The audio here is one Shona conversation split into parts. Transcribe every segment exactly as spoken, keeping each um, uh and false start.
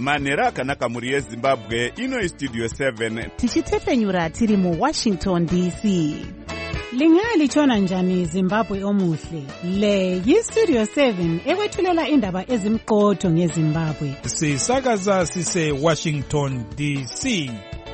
Manhero akanaka muri yeZimbabwe, ino Studio seven. Tichitefenyura tiri mu Washington D C. Lingalitshona njani Zimbabwe omuhle? Le yi-Studio seven ekwethulela indaba ezimqotho ngeZimbabwe. Sisakaza sise Washington D C.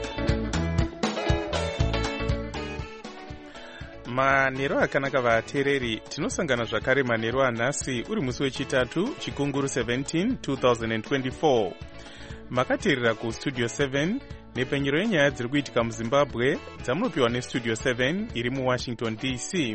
Manhero akanaka vateereri, tinosangana zvakare manhero anhasi uri musi wechitatu chikunguru seventeen twenty twenty-four. Makateerera kuStudio seven nepenyero yenyaya dziri kuitika muZimbabwe dzamunopiwa neStudio seven iri muWashington D C.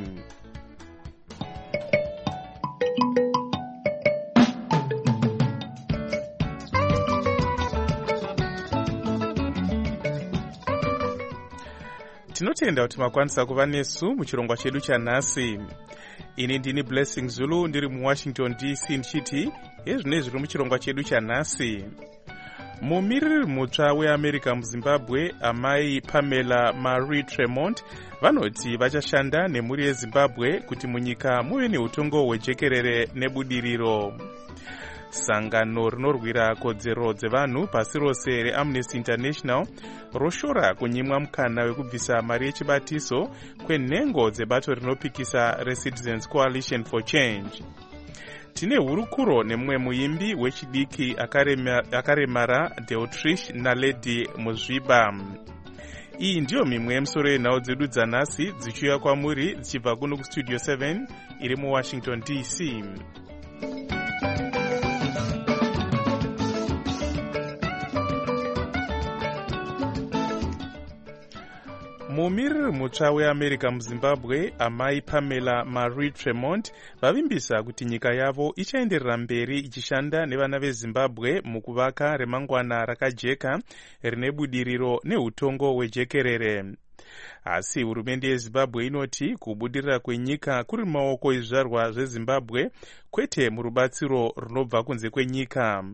Tinotenda kuti makwanisa kuva nesu muchirongwa chedu chanhasi. Ini ndini Blessing Zulu ndiri muWashington D C ndichiti ezvino zviri muchirongwa chedu chanhasi. Mumiriri mutsva weAmerica muZimbabwe, amai Pamela Marie Tremont, vanoti vachashanda nemhuri yeZimbabwe kuti munyika muve neutongo hwejekerere nebudiriro. Sangano rinorwira kodzero dzevanhu pasi rose reAmnesty International roshora kunyimwa mukana wekubvisa mari yechibatiso kwenhengo dzebato rinopikisa reCitizens Coalition for Change. Tine hurukuro nemumwe muimbi wechidiki akaremara Deotrish Naledi Muzviba. Iyi ndiyo mimwe yemisoro yenhau dzedu dzanhasi dzichiuya kwamuri dzichibva kuno kuStudio seven iri muWashington D C. Mumiriri mutsva weAmerica muZimbabwe, amai Pamela Marie Tremont, vavimbisa kuti nyika yavo ichaenderera mberi ichishanda nevana veZimbabwe mukuvaka remangwana rakajeka rine budiriro neutongo hwejekerere. Asi hurumende yeZimbabwe inoti kubudirira kwenyika kuri mumaoko ezvizvarwa zveZimbabwe kwete murubatsiro runobva kunze kwenyika.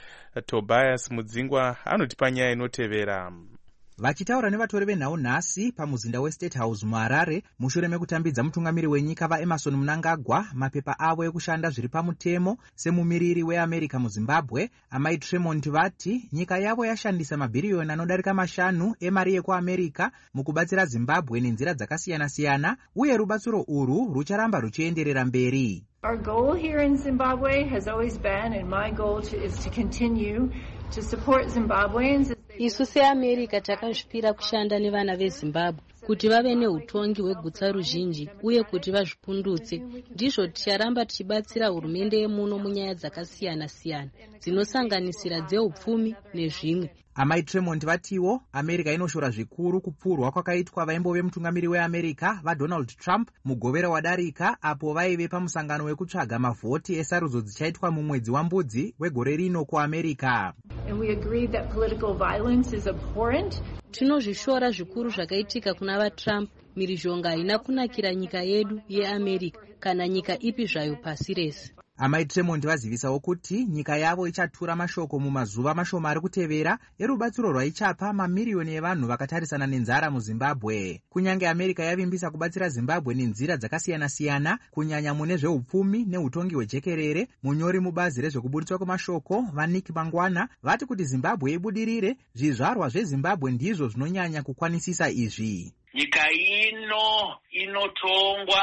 Tobias Mudzingwa anoti panyaya inotevera. Vachitaura nevatori venhau nhasi pamuzinda weState House muHarare mushure mekutambidza mutungamiri wenyika vaEmerson Mnangagwa mapepa avo ekushanda zviri pamutemo semumiriri weAmerica muZimbabwe, amai Tremont vati nyika yavo yashandisa mabhiriyoni anodarika mashanu emari yekuAmerica mukubatsira Zimbabwe nenzira dzakasiyana-siyana uye rubatsiro urwu rucharamba ruchienderera mberi. Our goal here in Zimbabwe has always been, and my goal to, is to continue to support Zimbabweans. Isu seAmerica takazvipira kushanda nevana veZimbabwe kuti vave neutongi hwegutsa ruzhinji uye kuti vazvipundutse. Ndizvo ticharamba tichibatsira hurumende yemuno munyaya dzakasiyana-siyana dzinosanganisira dzeupfumi nezvimwe. Amai Tremont vatiwo America inoshora zvikuru kupfurwa kwakaitwa vaimbove mutungamiri weAmerica vaDonald Trump mugovera wadarika apo vaive pamusangano wekutsvaga mavhoti esarudzo dzichaitwa mumwedzi wambudzi wegore rino kuAmerica. And we agreed that political violence is abhorrent. Tinozvishora zvikuru zvakaitika kuna vaTrump. Mirizhonga haina kunakira nyika yedu yeAmerica kana nyika ipi zvayo pasi rese. Amai Tremont vazivisawo kuti nyika yavo ichatura mashoko mumazuva mashoma ari kutevera erubatsiro rwaichapa mamiriyoni evanhu vakatarisana nenzara muZimbabwe. Kunyange America yavimbisa kubatsira Zimbabwe nenzira dzakasiyana-siyana kunyanya mune zveupfumi neutongi hwejekerere, munyori mubazi rezvekuburitswa kwemashoko vaNick Mangwana vati kuti Zimbabwe ibudirire, zvizvarwa zveZimbabwe ndizvo zvinonyanya kukwanisisa izvi. Nyika ino inotongwa,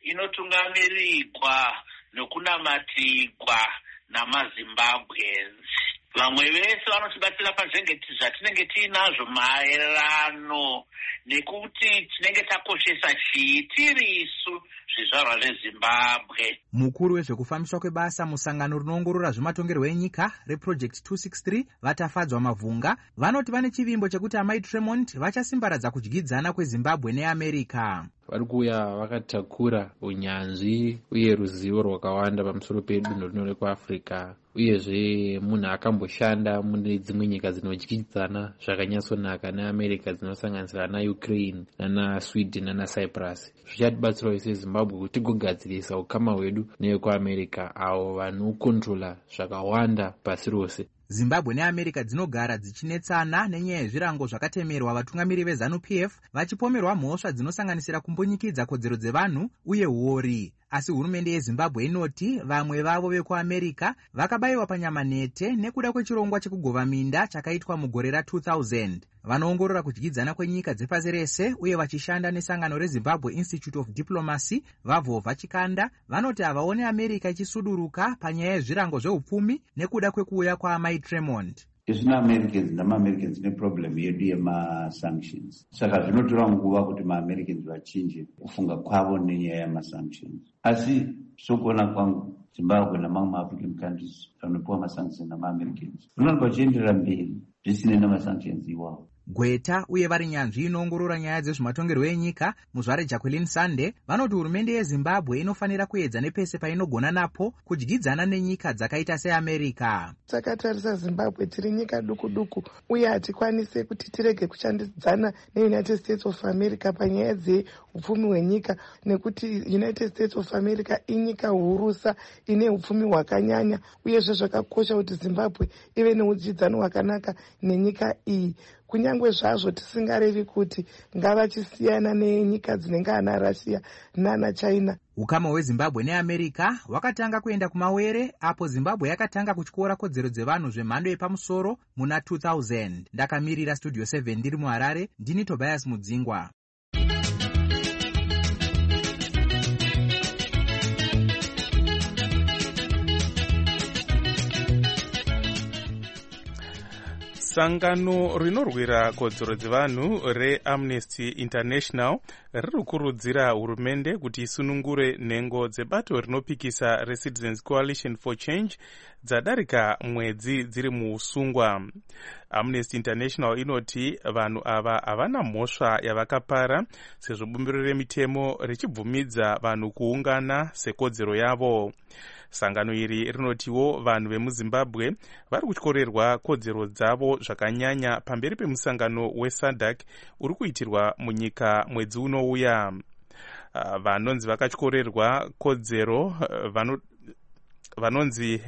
inotungamirirwa nokunamatirwa namaZimbabweans. Vamwe vese vanotibatsira pazvenge zvatinenge tiinazvo maererano nekuti tinenge takoshesa chii tirisu zvizvarwa zveZimbabwe. Mukuru wezvekufambiswa kwebasa musangano rinoongorora zvematongerwo enyika reProject two sixty-three vatafadzwa mavhunga vanoti vane chivimbo chekuti amai Tremont vachasimbaradza kudyidzana kweZimbabwe neAmerica. Vari kuuya vakatakura unyanzvi uye ruzivo rwakawanda pamusoro pedunhu rino rekuAfrica, uyezve munhu akamboshanda mune dzimwe nyika dzinodyidzana zvakanyatsonaka neAmerica dzinosanganisira naUkraine nanaSweden nanaCyprus. Zvichatibatsirawo ise Zimbabwe kuti tigogadzirisa ukama hwedu newekuAmerica avo vanokontrola zvakawanda pasi rose. Zimbabwe neAmerica dzinogara dzichinetsana nenyaya yezvirango zvakatemerwa vatungamiri veZANU P F vachipomerwa mhosva dzinosanganisira kumbundikidza kodzero dzevanhu uye uori. Asi hurumende yeZimbabwe inoti vamwe vavo vekuAmerica vakabayiwa panyama nete nekuda kwechirongwa chekugova minda chakaitwa mugore ra two thousand. Vanoongorora kudyidzana kwenyika dzepasi rese uye vachishanda nesangano reZimbabwe Institute of Diplomacy vavhovha chikanda vanoti havaone America ichisuduruka panyaya yezvirango zveupfumi nekuda kwekuuya kwaamai Tremont. Isina Americans nama-Americans neproblem yedu yema-sanctions. Saka zvinotora nguva kuti ma-Americans vachinje kufunga kwavo nenyaya yama-sanctions. Asi sokuona kwangu Zimbabwe namamwe ma-African countries vanopiwa ma-sanctions nama-Americans unowanikwa vachienderera mberi zvisine nama-sanctions iwawo. Gweta uye vari nyanzvi inoongorora nyaya dzezvematongerwo enyika muzvare Jacqueline Sande vanoti hurumende yeZimbabwe inofanira kuedza nepese painogona napo kudyidzana nenyika dzakaita seAmerica. Takatarisa Zimbabwe tiri nyika duku duku uye hatikwanise kuti tirege kushandidzana neUnited States of America panyaya dzeupfumi hwenyika nekuti United States of America inyika hurusa ine upfumi hwakanyanya uyezve zvakakosha kuti Zimbabwe ive neudyidzano hwakanaka nenyika iyi. Kunyangwe zvazvo tisingarevi kuti ngavachisiyana nenyika dzinenge ana Russia nana China. Ukama hweZimbabwe neAmerica hwakatanga kuenda kumawere apo Zimbabwe yakatanga kutyora kodzero dzevanhu zvemhando yepamusoro muna two thousand. Ndakamirira Studio seven ndiri muHarare, ndini Tobias Mudzingwa. Sangano rinorwira kodzero dzevanhu reAmnesty International riri kukurudzira hurumende kuti isunungure nhengo dzebato rinopikisa reCitizens Coalition for Change dzadarika mwedzi dziri muusungwa. Amnesty International inoti vanhu ava havana mhosva yavakapara sezvo bumbiro remitemo richibvumidza vanhu kuungana sekodzero yavo. Sangano iri rinotiwo vanhu vemuZimbabwe vari kutyorerwa kodzero dzavo zvakanyanya pamberi pemusangano weSADC uri kuitirwa munyika mwedzi unouya. Uh, vanonzi vakatyorerwa kodzero uh, vano, vanonzi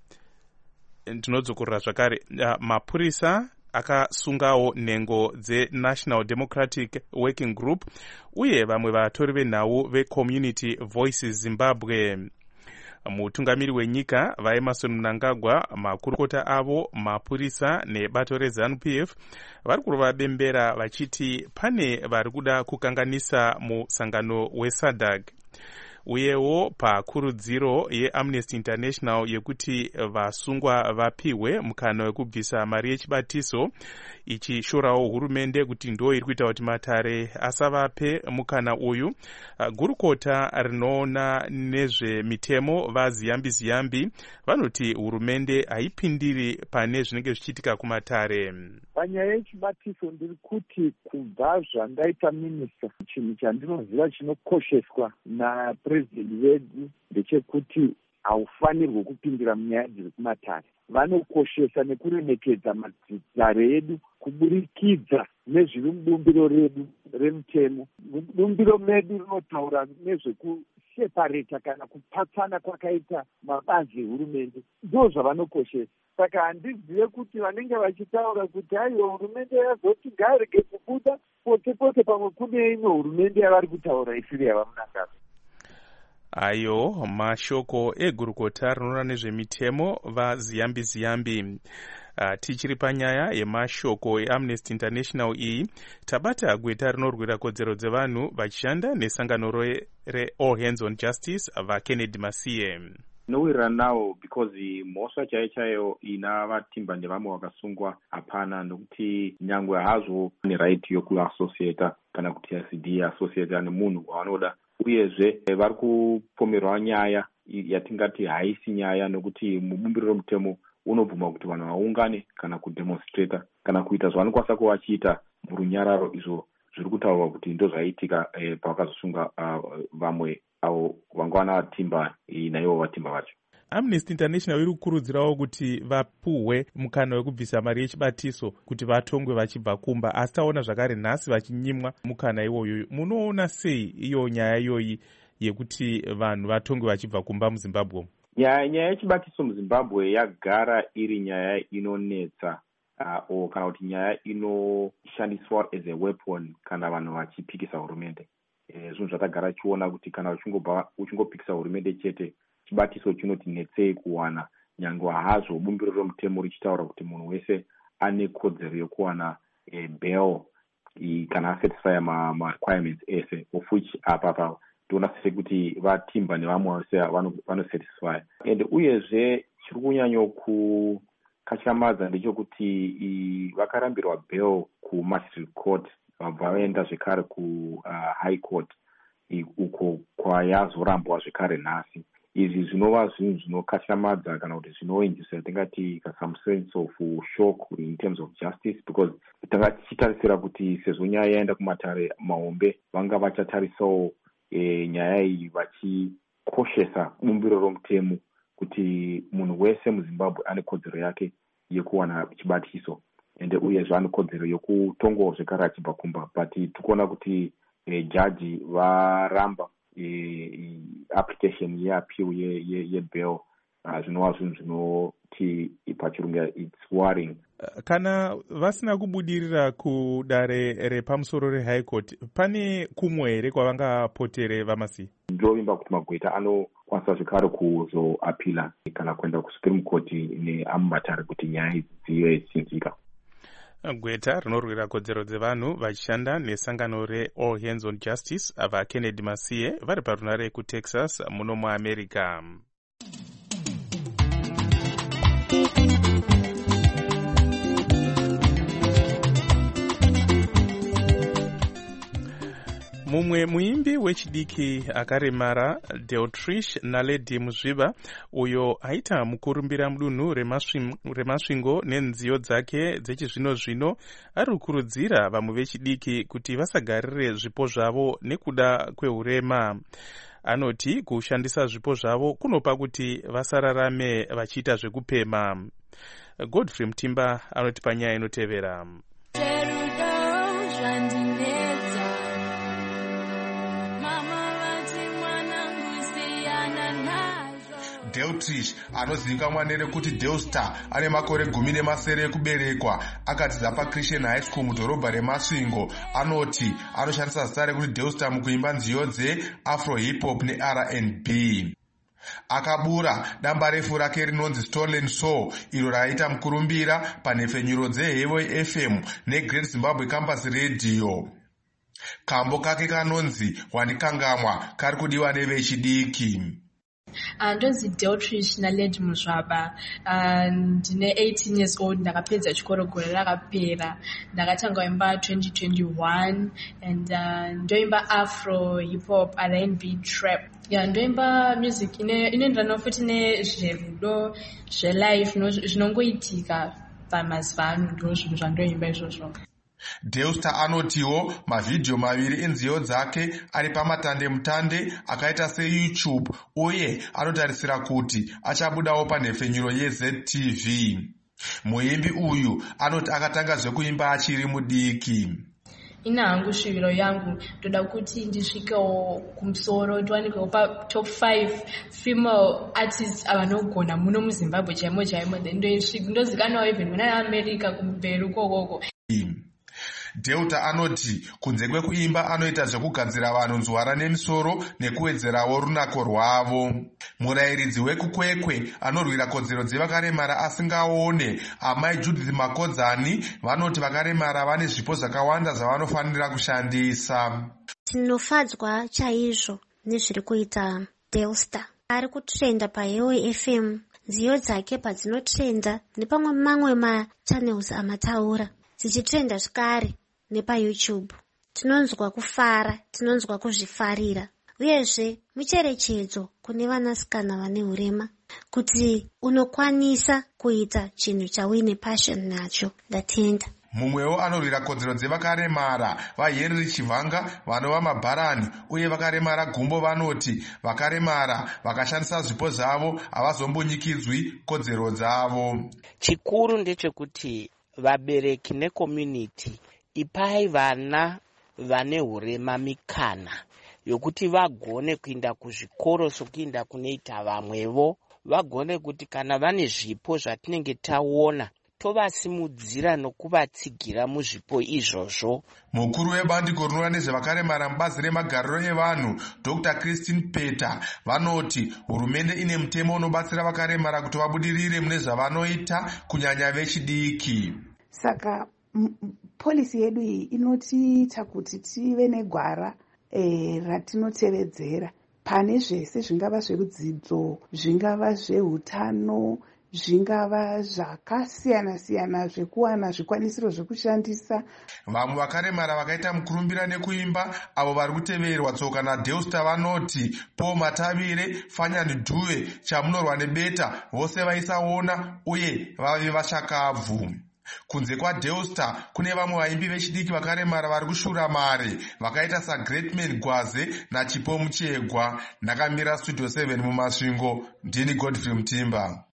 ndinodzokorera zvakare uh, mapurisa akasungawo nhengo dzeNational Democratic Working Group uye vamwe vatori venhau veCommunity Voices Zimbabwe. Mutungamiri wenyika vaEmerson Mnangagwa, makurukota avo, mapurisa nebato reZANU P F vari kurova bembera vachiti pane vari kuda kukanganisa musangano weSADC. Uyewo pakurudziro yeAmnesty International yekuti vasungwa vapiwe mukana wekubvisa mari yechibatiso, ichishorawo hurumende kuti ndo iri kuita kuti matare asavape mukana uyu. Gurukota rinoona nezvemitemo vaZiyambi Ziyambi vanoti hurumende haipindiri pane zvinenge zvichiitika kumatare. Panyaya yechibatiso ndiri kuti kubva zvandaita minista, chinhu chandinoziva chinokosheswa na president wedu ndechekuti haufanirwi kupindira munyaya dziri kumatare. Vanokoshesa nekuremekedza matare edu kuburikidza nezviri mubumbiro redu remutemo. Bumbiro medu rinotaura nezvekusepareta kana kupatsana kwakaita mabazi ehurumende. Ndo zvavanokoshesa. Saka handizive kuti vanenge vachitaura kuti aiwa hurumende yazoti ngarege kubuda pote pote pamwe kune imwe hurumende yavari kutaura isiri yavamunangagwa. Ayo mashoko egurukota rinoona nezvemitemo vaZiyambi Ziyambi. Uh, tichiri panyaya yemashoko eAmnesty International iyi, tabata gweta rinorwira kodzero dzevanhu vachishanda nesangano reAll Hands on Justice vaKennedy Masiye. Nowira nawo because mhosva chaiyo chaiyo ina vatimba nevamwe vakasungwa hapana, nokuti nyangwe hazvo ne right yokuassociata kana kuti asidi associata nemunhu wavanoda. Uyezve vari kupomerwa nyaya yatingati haisi nyaya, nokuti mubumbiro romutemo unobvuma kuti vanhu vaungane kana kudemonstrata kana kuita zvavanokwanisa kuva vachiita murunyararo, izvo zviri kutaurwa kuti ndozvaitika eh, pavakazosunga uh, vamwe avo vanga vana vatimba naivo vatimba vacho. Amnesty International iri kukurudzirawo kuti vapuhwe mukana wekubvisa mari yechibatiso kuti vatongwe vachibva kumba, asi taona zvakare nhasi vachinyimwa mukana iwoyo. Munoona sei iyo nyaya iyoyi yekuti vanhu vatongwe vachibva kumba muZimbabwe? nyaya nyaya yechibatiso muzimbabwe yagara iri nyaya inonetsa uh, o kana kuti nyaya inoshandiswa as a weapon kana vanhu vachipikisa hurumende. E, zvinhu zvatagara chiona kuti kana uchingobva uchingopikisa hurumende chete chibatiso chinoti netsei kuwana, nyange hazvo bumbiro romutemo richitaura kuti munhu wese ane kodzero yokuwana e, bail i, kana asatisfya ma, ma requirements ese, of which apa toona sekuti vatimba nevamwe vose vanosatisfy. And uyezve chiri kunyanyo kukatyamadza ndechekuti vakarambirwa bail kumagistrate court vabva vaenda zvekare ku uh, high court uko kwayazorambwa zvekare nhasi. Izvi zvinova zvinhu zvinokatyamadza kana kuti zvinoinzisa tingati some sense of shock in terms of justice, because tanga tichitarisira kuti sezvo nyaya yaenda kumatare mahombe vanga vachatarisawo e, nyaya iyi vachikoshesa bumbiro romutemo kuti munhu wese muzimbabwe ane kodzero yake yekuwana chibatiso ende uyezve ane kodzero yokutongowo zvekare achibva kumba. But tikuona kuti e, jaji varamba e, application yeappeal yebail ye, ye zvinova zvinhu zvinoti pachirungu it's worrying. Kana vasina kubudirira kudare repamusoro rehigh court, pane kumwe here kwavangapotere vamasi? Ndovimba kuti Magweta anokwanisa zvekare kuzoapila kana kuenda kusupreme court neamumatare kuti nyaya idzi dzive dzichinzika. Gweta rinorwira kodzero dzevanhu vachishanda nesangano reAll Hands on Justice ava Kennedy Masiye vari parunare kuTexas muno muAmerica. Mumwe muimbi wechidiki akaremara Deltrish Naledi Muzviba, uyo aita mukurumbira mudunhu remasvingo nenziyo dzake dzechizvino zvino, ari kukurudzira vamwe vechidiki kuti vasagarire zvipo zvavo nekuda kwehurema. Anoti kushandisa zvipo zvavo kunopa kuti vasararame vachiita zvekupema. Godfrey Mtimba anoti panyaya inotevera. Deltrish anozivikanwa nerekuti Delstar ane makore gumi nemasere ekuberekwa, akadzidza paChristian High School mudhorobha remasvingo. Anoti anoshandisa zita rekuti Delstar mukuimba nziyo dzeafro hip hop neR and B. Akabura damba refu rake rinonzi Stolen Soul, iro raita mukurumbira panhefenyuro dzeHevo F M neGreat Zimbabwe Campus Radio. Kambo kake kanonzi Wandikangamwa kari kudiwa nevechidiki. Ndonzi Deltrish Naledi Muzvaba, ndine eighteen years old, ndakapedza chikoro gore rakapera, ndakatanga kuimba twenty twenty-one, and ndoimba afro hip hop R and B trap. Yeah, ndoimba music inoenderana futi nezverudo zvelife zvinongoitika pamazuva ano, ndo zvinhu zvandoimba izvozvo. Delstar anotiwo mavhidhiyo maviri enziyo dzake ari pamatande mutande akaita seYouTube, uye anotarisira kuti achabudawo panhefenyuro yeZ T V. Muimbi uyu anoti akatanga zvekuimba achiri mudiki. Ina hangu shuviro yangu ndoda kuti ndisvikewo kumusoro, ndiwanikewo pa top five female artists avanogona muno muZimbabwe chaimo chaimo, then ndozikanwawo even muna America kumberi ukokoko. Delta anoti kunze kwekuimba anoita zvekugadzira vanhu nzwara nemisoro nekuwedzerawo runako rwavo. Murayiridzi wekukwekwe anorwira kodzero dzevakaremara asingaone, amai Judith Makodzani, vanoti vakaremara vane zvipo zvakawanda zvavanofanira kushandisa. Tinofadzwa chaizvo nezviri kuita Delstar. Ari kutrenda paHevo F M, nziyo dzake padzinotrenda nepamwe mamwe machannels amataura dzichitrenda zvikare nepaYouTube. Tinonzwa kufara, tinonzwa kuzvifarira. Uyezve mucherechedzo kune vanasikana vane hurema kuti unokwanisa kuita chinhu chauine passion nacho. Ndatenda. Mumwewo anorwira kodzero dzevakaremara vaHenry Chivanga vanova mabharani, uye vakaremara gumbo vanoti vakaremara vakashandisa zvipo zvavo havazombonyikidzwi kodzero dzavo. Chikuru ndechekuti vabereki necommunity ipai vana vane hurema mikana yokuti vagone kuinda kuzvikoro sokuinda kunoita vamwevo, vagone kuti kana vane zvipo zvatinenge taona tovasimudzira nokuvatsigira muzvipo izvozvo. Mukuru webandiko rinoona nezvevakaremara mubazi remagariro evanhu Doctor Christine Peter vanoti hurumende ine mutemo unobatsira vakaremara kuti vabudirire mune zvavanoita kunyanya vechidiki. Saka polisi yedu iyi inotiita kuti tive negwara e, ratinotevedzera pane zvese, zvingava zverudzidzo, zvingava zveutano, zvingava zvakasiyana siyana zvekuwana zvikwanisiro zvekushandisa. Vamwe vakaremara vakaita mukurumbira nekuimba avo vari kuteverwa tsoka naDeustar vanoti Paul Matavire, Fanyani Dhuve, Chamunorwa nebeta vose vaisaona uye vave vachakabvu. Kunze kwaDeustar kune vamwe vaimbi vechidiki vakaremara vari kushura mare vakaita saGreatman Gwaze naChipo Muchegwa. Ndakamira Studio seven mumasvingo, ndini Godfrey Mutimba.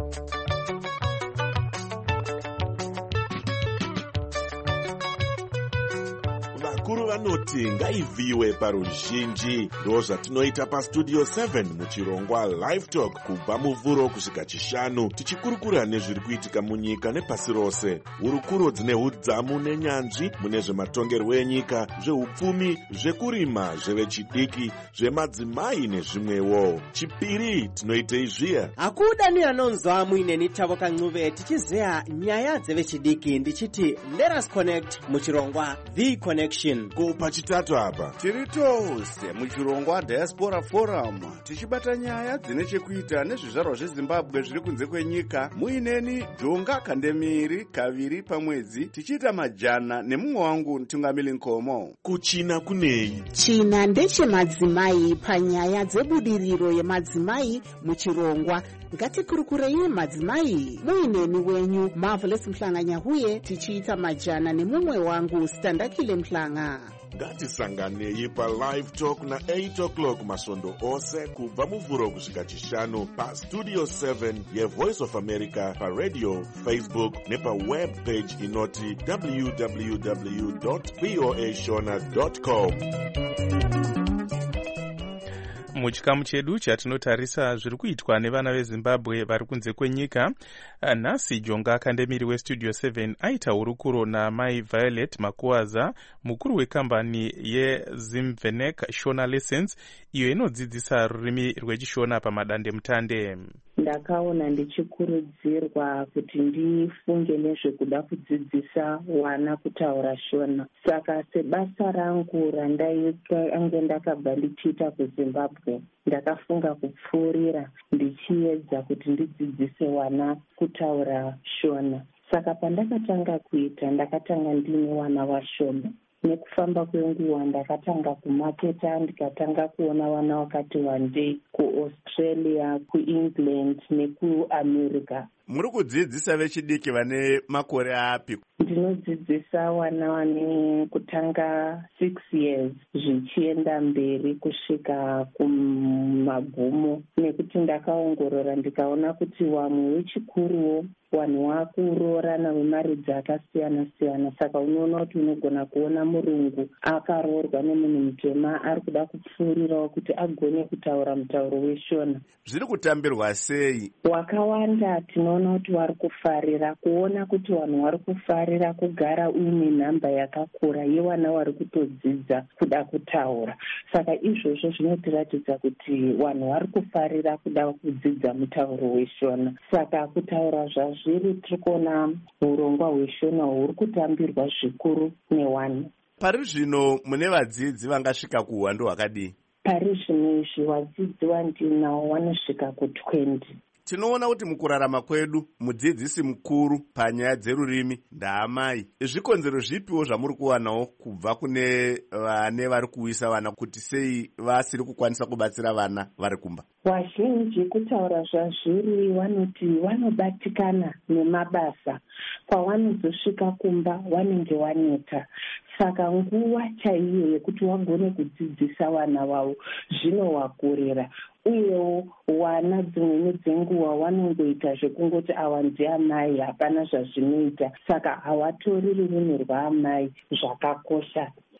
Vakuru vanoti ngaivhiwe paruzhinji. Ndo zvatinoita paStudio seven muchirongwa Live Talk kubva muvhuro kusvika chishanu, tichikurukura nezviri kuitika munyika nepasi rose. Hurukuro dzine hudzamu nenyanzvi mune zvematongerwo enyika, zveupfumi, zvekurima, zvevechidiki, zvemadzimai nezvimwewo. Chipiri tinoite izviya. Akuda ni anonzwa muineni Tavo Kancuve tichizeya nyaya dzevechidiki ndichiti let us connect muchirongwa The Connection. Ko pachitatu apa tiri tose muchirongwa Diaspora Forum tichibata nyaya dzine chekuita nezvizvarwa zveZimbabwe zviri kunze kwenyika. Muineni Jonga Kandemiri kaviri pamwedzi tichiita majana nemumwe wangu Ntungamili Nkomo. Kuchina kunei? China ndechemadzimai panyaya dzebudiriro yemadzimai muchirongwa. Ngatikurukurei madzimai. Muineni wenyu Marvelous Mhlanga huye tichiita majana nemumwe wangu Standakile Mhlanga. Ngatisanganei paLive Talk na eight o'clock masvondo ose kubva muvhuro kusvika chishanu paStudio seven yeVoice of America, paradio, Facebook nepaweb page inoti w w w dot voa shona dot com. Muchikamu chedu chatinotarisa zviri kuitwa nevana veZimbabwe vari kunze kwenyika. Nhasi Jonga Kandemiri weStudio seven aita hurukuro naMai Violet Makuwaza, mukuru wekambani yeZimvenek Shona Lessons, iyo inodzidzisa rurimi rwechishona pamadande mutande. Ndakaona ndichikurudzirwa kuti ndifunge nezvekuda kudzidzisa wana kutaura Shona. Saka sebasa rangu randainge ndakabva ndichiita kuZimbabwe, ndakafunga kupfuurira ndichiedza kuti ndidzidzise wana kutaura Shona. Saka pandakatanga kuita, ndakatanga ndine wana washoma. Nekufamba kwenguva ndakatanga kumaketa, ndikatanga kuona wana wakati wandei kuAustralia, kuEngland nekuAmerica. Muri kudzidzisa vechidiki vane makore api? Ndinodzidzisa wana vane kutanga six years zvichienda mberi kusvika kumagumo, nekuti ndakaongorora ndikaona kuti wamwe wechikuruwo vanhu vakuroorana vemaridzi akasiyana siyana. Saka unoona kuti unogona kuona murungu akaroorwa nemunhu mutema ari kuda kupfuurirawo kuti agone kutaura mutauro weshona. Zviri kutambirwa sei? Wakawanda tinoona kuti vari kufarira kuona kuti vanhu vari kufarira kugara uine nhamba yakakura yevana vari kutodzidza kuda kutaura. Saka izvozvo zvinotiratidza kuti vanhu vari kufarira kuda kudzidza mutauro weshona. Saka kutaura zvazviri tiri kuona urongwa hweshona huri kutambirwa zvikuru newana. Pari zvino mune vadzidzi vangasvika kuhwando hwakadii? Pari zvino izvi vadzidzi vandinawo vanosvika kutwenty. Tinoona kuti mukurarama kwedu mudzidzisi mukuru panyaya dzerurimi ndaamai. Zvikonzero zvipiwo zvamuri kuwanawo kubva kune vane vari kuisa vana kuti sei vasiri kukwanisa kubatsira vana vari kumba? Vazhinji kutaura zvazviri vanoti vanobatikana nemabasa, pavanozosvika kumba vanenge vaneta. Saka nguva chaiyo yekuti vagone kudzidzisa vana vavo zvinovakorera. Uyewo wana dzimweni dzenguva vanongoita zvekungoti ava ndiamai, hapana zvazvinoita. Saka havatori rurimi rwaamai zvakakosha.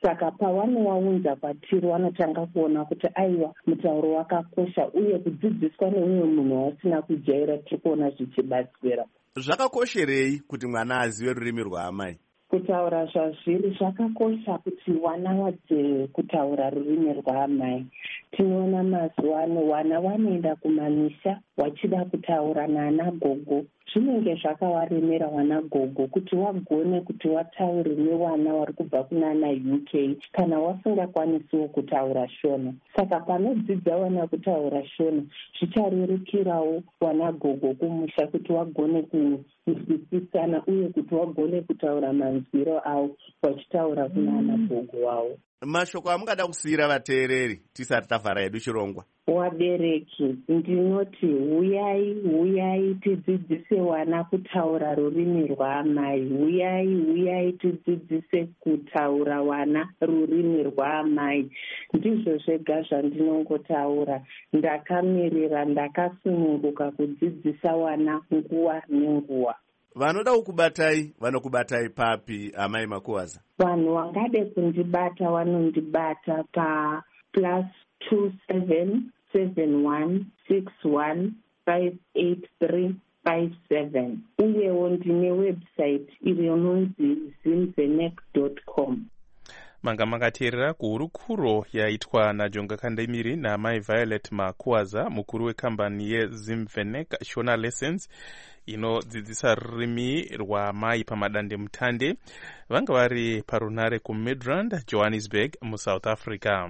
saka pavanowaunza kwatiri vanotanga kuona kuti aiwa mutauro wakakosha uye kudzidziswa neumwe munhu wasina kujaira tiri kuona zvichibatsira. Zvakakosherei kuti mwana azive rurimi rwaamai? Kutaura zvazviri zvakakosha kuti vana vadze kutaura rurimi rwaamai. Tinoona mazuva ano vana vanoenda kumamisha vachida kutaura naana gogo. Zvinenge zvakavaremera vana gogo kuti wagone kuti wataure nevana vari kubva kunana U K kana wasingakwanisiwo kutaura Shona. Saka panodzidza vana kutaura Shona zvicharerukirawo vana gogo kumusha kuti wagone kunzwisisana uye kuti wagone kutaura manzwiro avo vachitaura kunana gogo wavo. Mashoko amungada kusiyira vateereri tisati tavhara yedu chirongwa? Wabereki, ndinoti huyai huyai tidzidzise wana kutaura rurimi rwaamai. Huyai huyai tidzidzise kutaura wana rurimi rwaamai. Ndizvo zvega zvandinongotaura. Ndakamirira, ndakasununguka kudzidzisa wana nguwa nenguwa. Vanoda kukubatai, vanokubatai papi, amai Makuwaza? Vanhu vangade kundibata vanondibata pa plus two seven seven one six one five eight three five seven. Uyewo ndine website inonzi zimvenek dot com. Manga makateerera kuhurukuro yaitwa naJonga Kandemiri naamai Violet Makuwaza, mukuru wekambani yeZimvenek Shona Lessons inodzidzisa rurimi rwaamai pamadande mutande. Vanga vari parunare kuMidrand, Johannesburg muSouth Africa.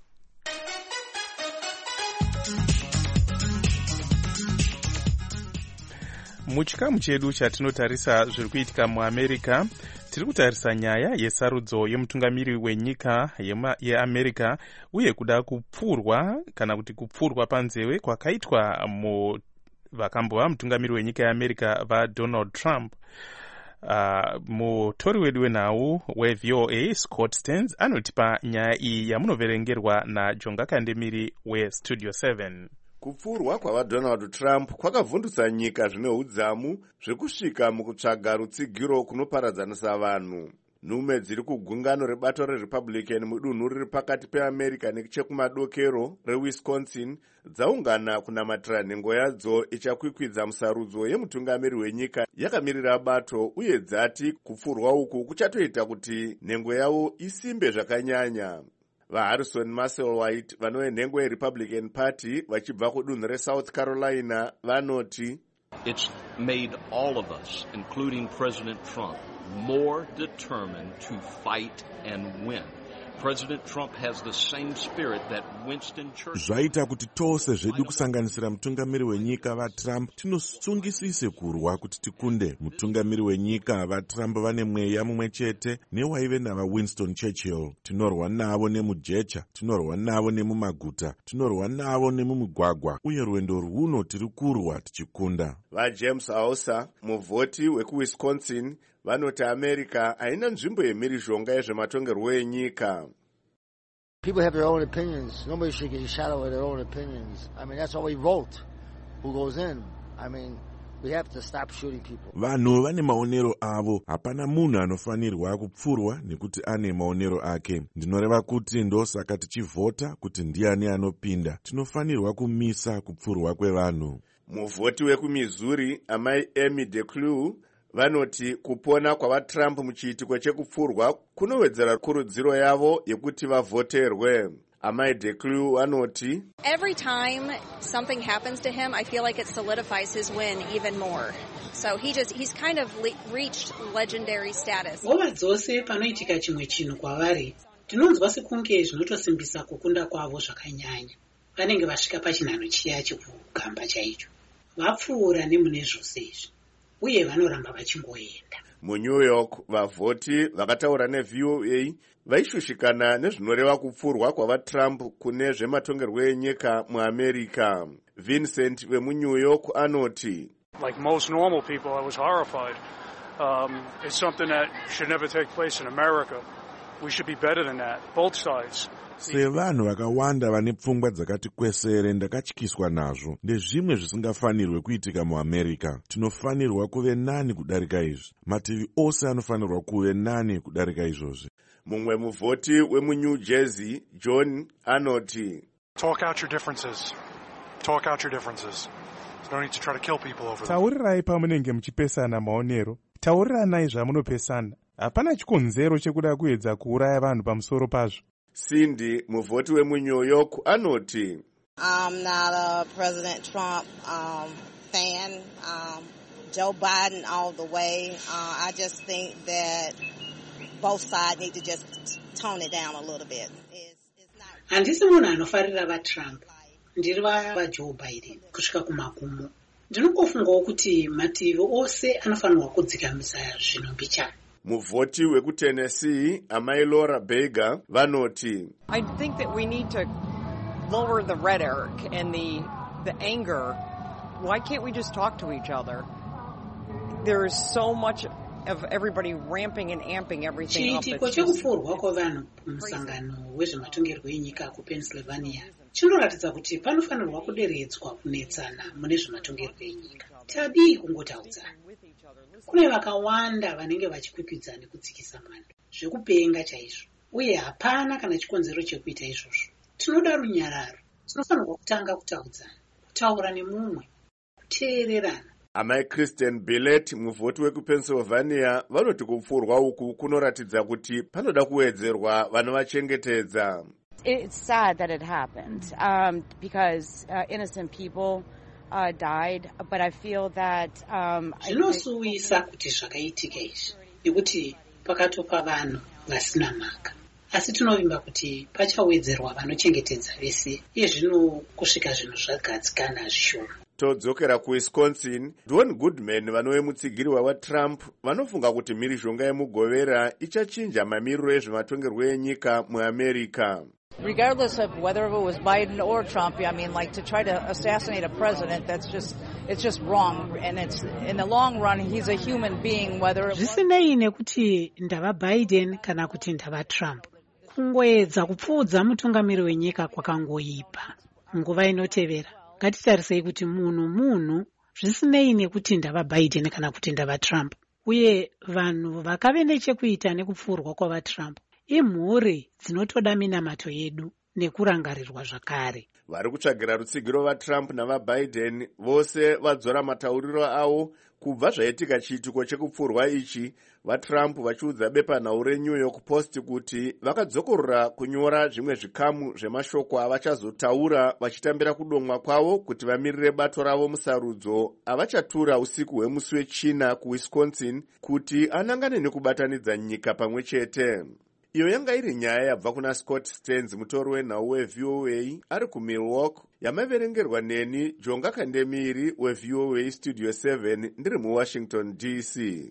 Muchikamu chedu chatinotarisa zviri kuitika muAmerica, tiri kutarisa nyaya yesarudzo yemutungamiri wenyika yeAmerica uye kuda kupfurwa kana kuti kupfurwa panzewe kwakaitwa mu vakambova mutungamiri wenyika yeAmerica vaDonald Trump. Uh, mutori wedu wenhau weV O A Scott Stearns anotipa nyaya iyi yamunoverengerwa naJonga Kandemiri weStudio seven. Kupfurwa kwavaDonald Trump kwakavhundutsa nyika zvine udzamu zvekusvika mukutsvaga rutsigiro kunoparadzanisa vanhu. Nhume dziri kugungano rebato reRepublican mudunhu riri pakati peAmerica nechekumadokero reWisconsin dzaungana kunamatira nhengo yadzo ichakwikwidza musarudzo yemutungamiri wenyika yakamirira bato, uye dzati kupfurwa uku kuchatoita kuti nhengo yavo isimbe zvakanyanya. VaHarrison Musselwhite vanove nhengo yeRepublican Party vachibva kudunhu reSouth Carolina vanoti, It's made all of us, including President Trump, more determined to fight and win. President Trump has the same spirit that Winston Churchill. Zvaita kuti tose zvedu kusanganisira mutungamiri wenyika vaTrump tinosungisise kurwa kuti tikunde. Mutungamiri wenyika vaTrump vane mweya mumwe chete newaive navaWinston Churchill. Tinorwa navo nemujecha, tinorwa navo nemumaguta, tinorwa navo nemumugwagwa, uye rwendo rwuno tiri kurwa tichikunda. VaJames Hauser, muvhoti wekuWisconsin, vanoti America haina nzvimbo yemhirizhonga yezvematongerwo enyika. People have their own opinions. Nobody should get shot over their own opinions. I mean, that's why we vote. Who goes in? I mean, we have to stop shooting people. Vanhu vane maonero avo, hapana munhu anofanirwa kupfurwa nekuti ane maonero ake. Ndinoreva kuti ndosaka tichivhota kuti ndiani anopinda. Tinofanirwa kumisa kupfurwa kwevanhu. Muvhoti wekuMissouri, amai Amy DeClue, vanoti kupona kwavaTrump muchiitiko chekupfurwa kunowedzera kurudziro yavo yekuti vavhoterwe. Amai DeClue vanoti, Every time something happens to him, I feel like it solidifies his win even more. So he just he's kind of le- reached legendary status. Nguva dzose panoitika chimwe chinhu kwavari, tinonzwa sekunge zvinotosimbisa kukunda kwavo zvakanyanya. Vanenge vasvika pachinhano chiya chekugamba chaicho. Vapfuura nemune zvose izvi. Uye vanoramba vachingoenda. MuNew York, vavhoti vakataura neV O A vaishushikana nezvinoreva kupfurwa kwavaTrump kune zvematongerwo enyika muAmerica. Vincent vemuNew York anoti, Like most normal people, I was horrified. Um, it's something that should never take place in America. We should be better than that, both sides. sevanhu vakawanda vane pfungwa dzakati kwesere ndakatyiswa nazvo ndezvimwe zvisingafanirwe kuitika muamerica. Tinofanirwa kuve nani kudarika izvi. Mativi ose anofanirwa kuve nani kudarika izvozvi. Mumwe muvhoti wemuNew Jersey, John, anoti, Talk out your differences. Talk out your differences. There's no need to try to kill people over them. Taurirai pamunenge muchipesana maonero. Tauriranai zvamunopesana. Hapana chikonzero chekuda kuedza kuuraya vanhu pamusoro pazvo. Cindy, muvhoti wemuNew York, anoti, I'm not a President Trump um, fan. Um, Joe Biden all the way. Uh, I just think that both sides need to just tone it down a little bit. Handisi munhu anofarira vaTrump. Ndiri vaJoe Biden kusvika kumagumo. Ndinongofungawo kuti mativi ose anofanirwa kudzikamisa zvino mbichana. Muvhoti wekuTennessee, amai Laura Berger, vanoti, I think that we need to lower the rhetoric and the the anger. Why can't we just talk to each other? There is so much of everybody ramping and amping everything up. Chiitiko chekupfuurwa kwavanhu kumusangano wezvematongerwo enyika kuPennsylvania chinoratidza kuti panofanirwa kuderedzwa kunetsana mune zvematongerwo enyika. Tadii kungotaudzana. Kune vakawanda vanenge vachikwikwidzana nekudzikisa mwando zvekupenga chaizvo, uye hapana kana chikonzero chekuita izvozvo. Tinoda runyararo. Tinofanirwa kutanga kutaudzana, kutaura nemumwe, kuteererana. Amai Kristen Billett, muvhoti wekuPennsylvania, vanoti kupfuurwa uku kunoratidza kuti panoda kuwedzerwa vanovachengetedza. It's sad that it happened um, because uh, innocent people uh, died, but I feel that um, zvinosuwisa kuti zvakaitika izvi nekuti pakatopa vanhu vasina mhaka, asi tinovimba kuti pachawedzerwa vanochengetedza vese. Iye zvino kusvika zvinhu zvagadzikana zvishoma. Todzokera kuWisconsin, Don Goodman, vanove mutsigiri waTrump, vanofunga kuti mhirizhonga yemugovera ichachinja mamiriro ezvematongerwo enyika muAmerica. Regardless of whether it was Biden or Trump, I mean, like to try to assassinate a president, that's just, it's just wrong. And it's, in the long run, he's a human being, whether it was... Zvisinei nekuti ndava Biden kana kuti ndava Trump. Kungoedza kupfuudza mutungamiri wenyika kwakangoipa. Nguva inotevera, ngatitarisei kuti munhu munhu, zvisinei nekuti ndava Biden kana kuti ndava Trump. Uye vanhu vakave nechekuita nekupfuurwa kwavaTrump imhuri dzinotoda minamato yedu nekurangarirwa zvakare. Vari kutsvagira rutsigiro vaTrump navaBiden vose vadzora matauriro avo kubva zvaitika chiitiko chekupfuurwa ichi, vaTrump vachiudza bepanhau reNew York Post kuti vakadzokorora kunyora zvimwe zvikamu zvemashoko avachazotaura vachitambira kudomwa kwavo kuti vamirire bato ravo musarudzo avachatura usiku hwemusi wechina kuWisconsin kuti anangane nekubatanidza nyika pamwe chete. Iyo yanga iri nyaya yabva kuna Scott Stearns, mutori wenhau weV O A ari kuMilwaukee, yamaverengerwa neni Jonga Kandemiri weV O A Studio seven ndiri muWashington D C.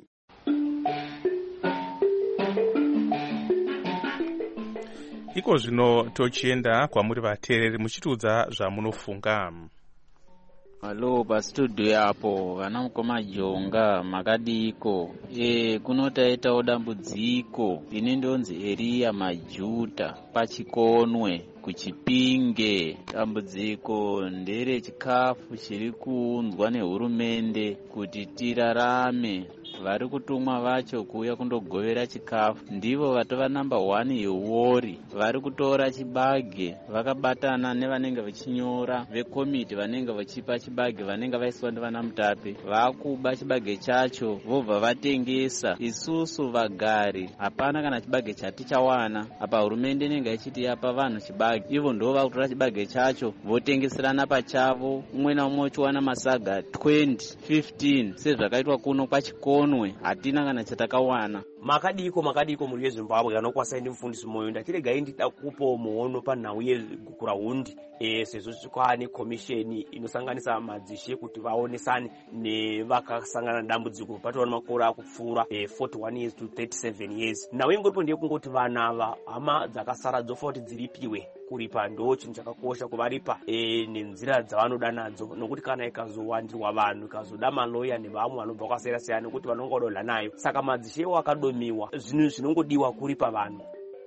Iko zvino tochienda kwamuri vateereri muchitiudza zvamunofunga. Halo pastudio yapo vana mukoma Jonga makadiko. E kunotaitawo dambudziko ine ndonzi Eria Majuta pachikonwe kuchipinge. Dambudziko ndere chikafu chiri kuunzwa nehurumende kuti tirarame. Vari kutumwa vacho kuuya kundogovera chikafu ndivo vatova namba one yewori. Vari kutora chibage vakabatana nevanenge vachinyora vekomiti vanenge vachipa chibage vanenge vaiswa ndivana Mutape. Vakuba chibage chacho vobva vatengesa. Isusu vagari hapana kana chibage chatichawana. Apa hurumende inenge ichiti yapa vanhu chibage, ivo ndo vakutora chibage chacho votengeserana pachavo, umwe naumwe uchiwana masaga twenty fifteen sezvakaitwa kuno kwachikono. Hatina kana chatakawana. Makadiko makadiko muri yeZimbabwe anokwasai ndi mufundisi moyo ndachiregai ndida kupo muono panhau yeguraundi e sezvo kwane commission inosanganisa madzishe kuti vaonesane nevakasangana dambudziko patona makore akupfuura e forty-one years to thirty-seven years. Nawe ingoripo ndiye kungoti vana ava hama dzakasara dzofa kuti dziripiwe. Kuripa ndo chinhu chakakosha kuvaripa e nenzira dzavanoda nadzo, nokuti kana ikazowandirwa vanhu ikazoda maloya nevamwe vanobva kwasiyana siyana kuti vanongodola nayo. Saka madzishewo akadomiwa, zvinhu zvinongodiwa kuripa vanhu.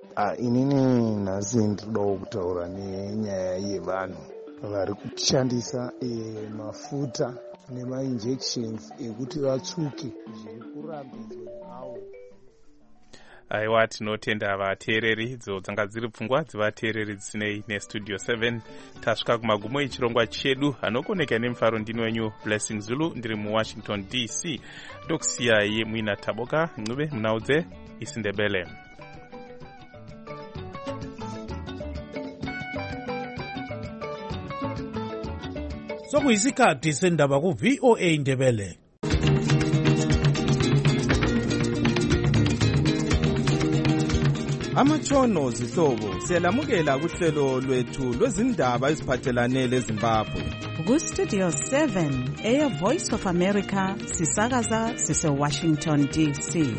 Ah, inini nhasi ndinoda kutaura nenyaya yevanhu vari kushandisa e, mafuta nemainjections ekuti vatsvuke zviri kurambidzwa nawo. Aiwa, tinotenda vateereri idzo dzanga dziri pfungwa dzevateereri dzisinei nestudio seven. Tasvika kumagumo echirongwa chedu. Anokoneka nemufaro ndini wenyu Blessing Zulu, ndiri muWashington D C. Ndokusiyai muina Taboka Ncube munaudze isiNdebele. Sokuyisikhathi sendaba ku V O A Ndebele. Amatshono zihlobo siyalamukela kuhlelo lwethu lwezindaba eziphathelane leZimbabwe. Ku Studio seven Air Voice of America sisakaza sise Washington D C.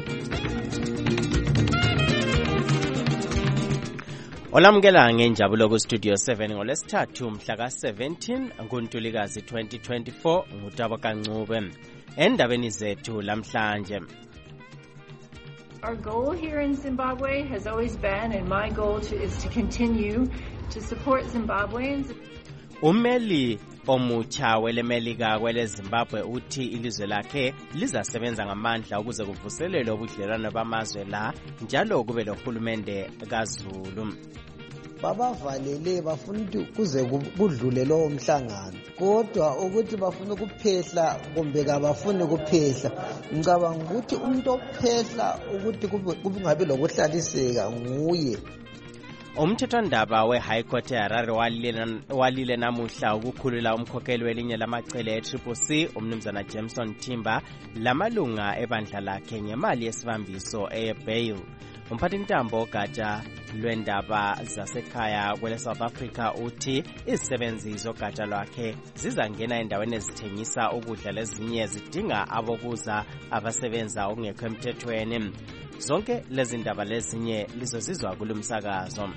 Olamukela ngenjabulo ku Studio seven ngolesithathu mhla ka seventeen kuNtulikazi twenty twenty-four nguTaboka Ncube. Endabeni zethu lamhlanje. Our goal here in Zimbabwe has always been, and my goal to, is to continue to support Zimbabweans. Umeli omutsha welemelika kwele Zimbabwe uthi ilizwe lakhe lizasebenza ngamandla ukuze kuvuselelwe ubudlelwano bamazwe la njalo kube lohulumende kaZulu. Babavalele bafuna ukuthi kuze kudlule lo mhlangano, kodwa ukuthi bafuna ukuphehla kumbe kabafuni ukuphehla. Ngicabanga ukuthi umuntu ophehla ukuthi kube ngabe lokuhlaliseka nguye. Umthethwandaba we-High Court eHarare walile namuhla ukukhulula umkhokheli welinye lamacele e-Triple C umnumzana Jameson Timber lamalunga ebandla lakhe ngemali yesibambiso eye-bail. Umphathintambo ogatsha lwendaba zasekhaya kwele South Africa uthi izisebenzi zogatsha lwakhe zizangena endaweni ezithengisa ukudla lezinye zidinga abokuza abasebenza okungekho emthethweni. Zonke lezi ndaba lezinye lizozizwa kulumsakazo.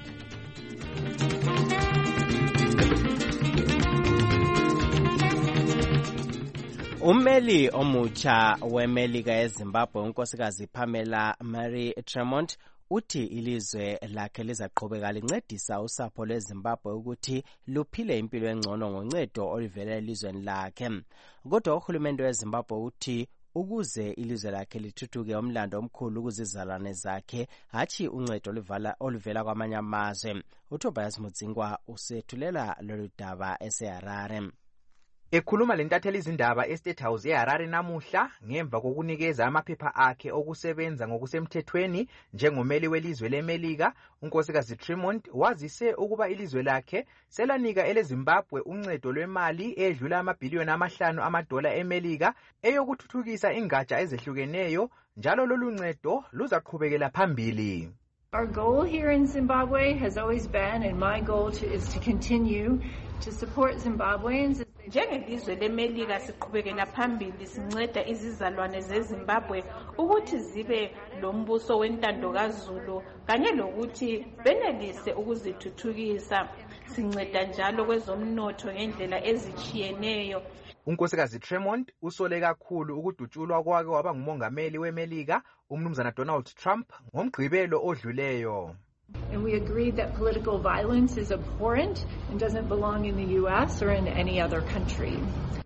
Umeli omutsha wemelika eZimbabwe unkosikazi Pamela Mary Tremont uthi ilizwe lakhe lizaqhubeka lincedisa usapho lweZimbabwe ukuthi luphile impilo engcono ngoncedo oluvela elizweni lakhe. Kodwa uhulumende weZimbabwe uthi ukuze ilizwe lakhe lithuthuke umlando omkhulu ukuzizalwane zakhe hathi uncedo oluvela kwamanye amazwe. uTobias Mudzingwa usethulela lolu daba eseHarare. Ekhuluma lentatheli izindaba eState House eHarare namuhla ngemva kokunikeza amaphepha akhe okusebenza ngokusemthethweni njengomeli welizwe leMelika, unkosikazi Tremont wazise ukuba ilizwe lakhe selanika eleZimbabwe uncedo lwemali edlula amabhiliyoni amahlanu amadola eMelika eyokuthuthukisa ingatsha ezehlukeneyo, njalo lolu ncedo luzaqhubekela phambili. Our goal here in Zimbabwe has always been, and my goal to, is to continue to support Zimbabweans. Njengelizwe leMelika siqhubekela phambili sinceda izizalwane zeZimbabwe ukuthi zibe lombuso wentando kaZulu kanye lokuthi benelise ukuzithuthukisa. Sinceda njalo kwezomnotho ngendlela ezichiyeneyo. Unkosikazi Tremont usole kakhulu ukudutshulwa kwake waba ngumongameli weMelika umnumzana Donald Trump ngomgqibelo odluleyo. And we agreed that political violence is abhorrent and doesn't belong in the U S or in any other country.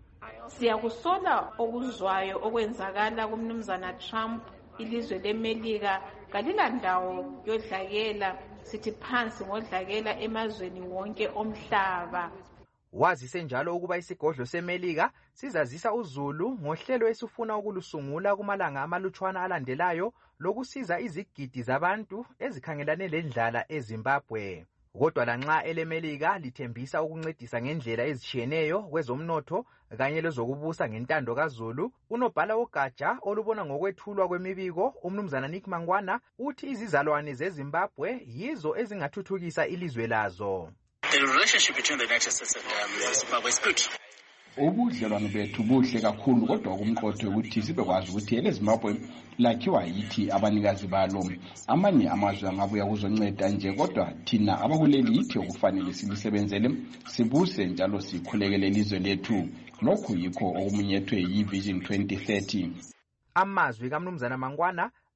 Siyakusola okuzwayo okwenzakala kumnumzana Trump. Ilizwe leMelika kalilandawo yodlakela, sithi phansi ngodlakela emazweni wonke omhlaba. Wazise njalo ukuba isigodlo seMelika sizazisa uZulu ngohlelo esifuna ukulusungula kumalanga amalutshwana alandelayo lokusiza izigidi zabantu ezikhangelane lendlala eZimbabwe. Kodwa lanxa eleMelika lithembisa ukuncedisa ngendlela ezichiyeneyo kwezomnotho kanye lezokubusa ngentando kaZulu, unobhala wogatsha olubona ngokwethulwa kwemibiko umnumzana Nick Mangwana uthi izizalwane zeZimbabwe yizo ezingathuthukisa ilizwe lazo. The relationship between the United States and um, Zimbabwe is good. Ubudlelwano bethu buhle kakhulu, kodwa kumqotho ukuthi sibekwazi ukuthi eleZimbabwe lakhiwa yithi abanikazi balo. Amanye amazwe angabuya kuzonceda nje, kodwa thina abakuleli yithi okufanele silisebenzele sibuse njalo sikhulekele ilizwe lethu. Lokhu yikho okumunyethwe yiVision twenty thirty. Amazwi kaMnumzana Mangwana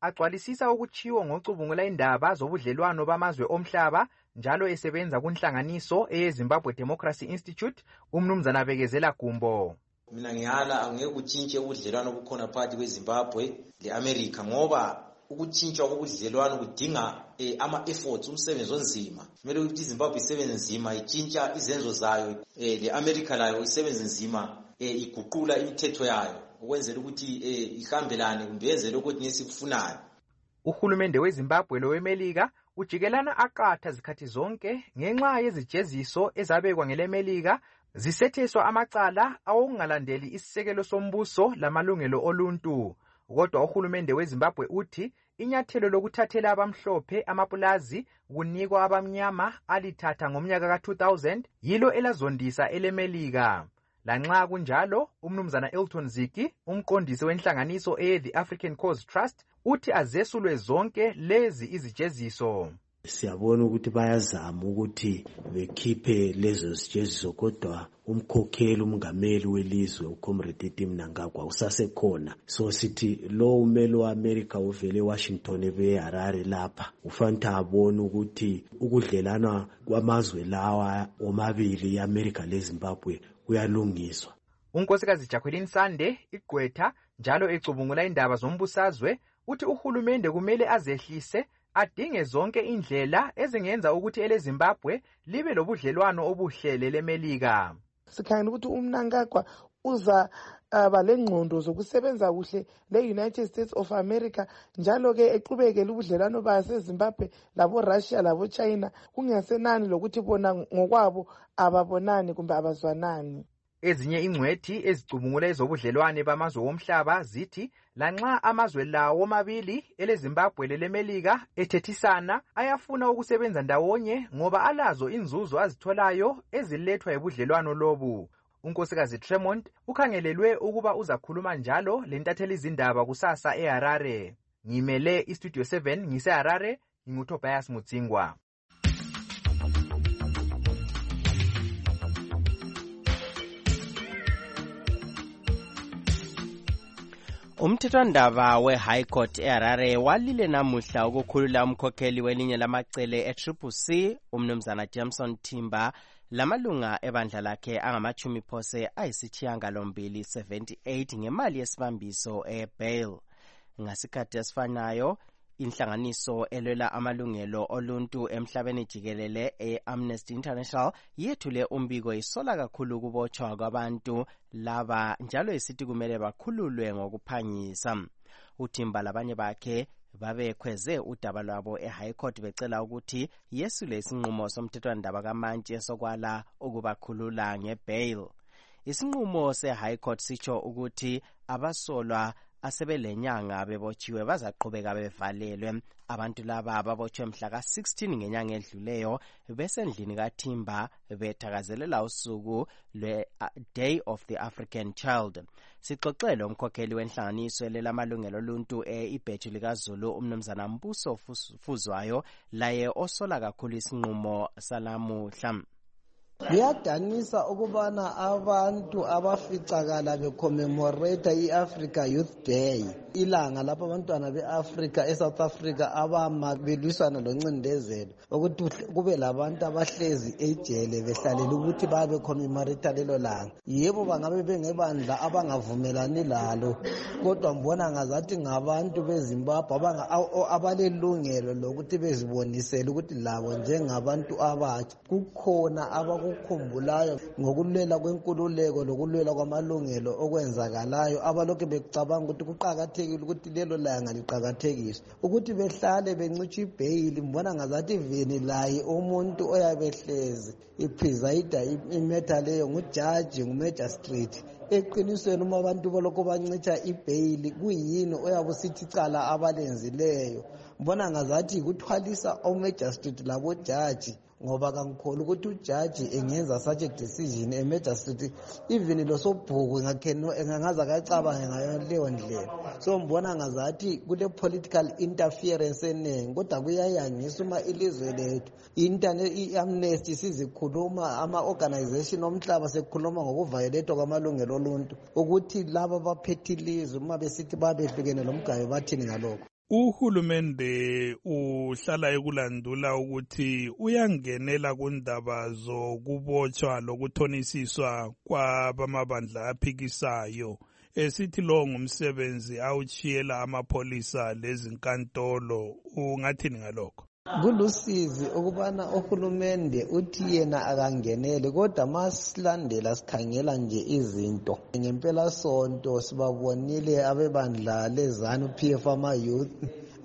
agcwalisisa ukuchiwo ngocubungula indaba zobudlelwano bamazwe omhlaba njalo esebenza kunhlanganiso eyeZimbabwe Democracy Institute umnumzana Bekezela Gumbo. Mina ngiyala angeke kutshintshe ubudlelwano obukhona phakathi kweZimbabwe leAmerica ngoba ukutshintshwa kobudlelwano kudinga eh, ama efforts umsebenzi onzima. Kumele ukuthi iZimbabwe isebenze nzima itshintsha izenzo zayo eh, leAmerica layo isebenze nzima eh, iguqula imithetho yayo ukwenzela ukuthi eh, ihambelane kumbe yenzele ukuthi nesikufunayo. Uhulumende weZimbabwe lowemelika ujikelana aqatha zikhathi zonke ngenxa yezijeziso ezabekwa ngelemelika zisetheswa amacala awokungalandeli isisekelo sombuso lamalungelo oluntu. Kodwa uhulumende weZimbabwe uthi inyathelo lokuthathela abamhlophe amapulazi kunikwa abamnyama alithatha ngomnyaka ka two thousand yilo elazondisa elemelika. Lanxa kunjalo umnumzana Elton Ziki umqondisi wenhlanganiso eye The African Cause Trust uthi azesulwe zonke lezi izijeziso. Siyabona ukuthi bayazama ukuthi bekhiphe lezo zijeziso kodwa umkhokheli umngameli welizwe uComrade Tim Mnangagwa usasekhona. So sithi lo umeli weAmerica uvele eWashington ebe Harare lapha ufanele abone ukuthi ukudlelana kwamazwe lawa omabili eAmerica leZimbabwe kuyalungiswa. Unkosikazi Jacqueline Sande igqwetha njalo ecubungula indaba zombusazwe uthi uhulumende kumele azehlise adinge zonke indlela ezingenza ukuthi eleZimbabwe libe lobudlelwano obuhlele lemelika. Sikhangela ukuthi uMnangagwa uza abalengqondo zokusebenza kuhle leUnited States of America njalo ke eqhubekele ubudlelwano baseZimbabwe labo Russia labo China kungasenani lokuthi bona ngokwabo ababonani kumbe abazwanani. Ezinye ingcwethi ezicubungula ezobudlelwane bamazwe womhlaba zithi lanxa amazwe lawo mabili eleZimbabwe lelemelika ethethisana ayafuna ukusebenza ndawonye ngoba alazo inzuzo azitholayo ezilethwa ebudlelwano lobu. Unkosikazi Tremont ukhangelelwe ukuba uzakhuluma njalo lentatheli izindaba kusasa eHarare. Ngimele iStudio seven ngiseHarare nginguTobias Mutsingwa. Umthethwandaba we-High Court eHarare walile namuhla ukukhulula umkhokheli welinye lamacele e-Triple C umnumzana Jameson Timber lamalunga ebandla lakhe angamachumi phose ayisithiyangalombili seventy-eight ngemali yesibambiso e-bail. Ngasikhathi esifanayo inhlanganiso elwela amalungelo oluntu emhlabeni jikelele e-Amnesty International yethule umbiko isola kakhulu ukubotshwa kwabantu laba njalo isithi kumele bakhululwe ngokuphangisa. uThimba labanye bakhe babekhweze udaba lwabo eHigh Court becela ukuthi yesule isinqumo somthethwandaba kaMantshi sokwala ukubakhulula ngebail. Isinqumo seHigh Court sitsho ukuthi abasolwa asebelenyanga bebotshiwe bazaqhubeka bevalelwe. Abantu laba babotshwe mhla ka sixteen ngenyanga edluleyo besendlini kaThimba bethakazelela usuku lwe Day of the African Child. Sixoxele umkhokheli wenhlanganiso lelamalungelo oluntu eIbheju likaZulu umnumzana Mbuso Fuzwayo laye osola kakhulu isinqumo salamuhla. Kuyadanisa ukubana abantu abaficakala becommemorate iAfrica Youth Day, ilanga lapho abantwana beAfrica eSouth Africa abama belwisana loncindezelo, ukuthi kube labantu abahlezi ejele behlalela ukuthi babe commemorate lelo langa. Yebo bangabe bengebandla abangavumelani lalo, kodwa mbona ngazathi ngabantu beZimbabwe abanga abalelungelo lokuthi bezibonisele ukuthi labo njengabantu abatsha kukhona abaku ukukhumbulayo ngokulwela kwenkululeko lokulwela kwamalungelo okwenzakalayo abalokho becabanga ukuthi kuqhakathekile ukuthi lelo langa liqhakathekiswe ukuthi behlale bencitsha ibail. Mbona ngazathi veni laye umuntu oyabehlezi ipresida imatter leyo ngujaji ngumagistrate. Eqinisweni uma abantu balokho bancitsha ibail kuyini oyabusithi cala abalenzileyo. Mbona ngazathi kuthwalisa omagistrate labo jaji ngoba kangikhona ukuthi ujaji engenza such a decision emagistrate even lo sobhuku ngakheno engaza kacabange ngayo leyo ndlela. So mbona ngazathi kule political interference eningi kodwa kuyayangisa uma ilizwe lethu internet iAmnesty sizikhuluma ama organization omhlaba sekukhuluma ngokuviolate kwamalungelo oluntu ukuthi laba baphethe ilizwe uma besithi babehlukene lomgayo bathini ngalokho. Uhulumende uhlala ekulandula ukuthi uyangenela kundaba zokubotshwa lokuthonisiswa kwabamabandla aphikisayo. Esithi lo ngumsebenzi awuchiyela amapholisa lezinkantolo. Ungathini ngalokho? Kulusizi ukubana uhulumende uthi yena akangenele, kodwa masilandela sikhangela nje izinto. Ngempela sonto sibabonile abebandla lezanu P F ama youth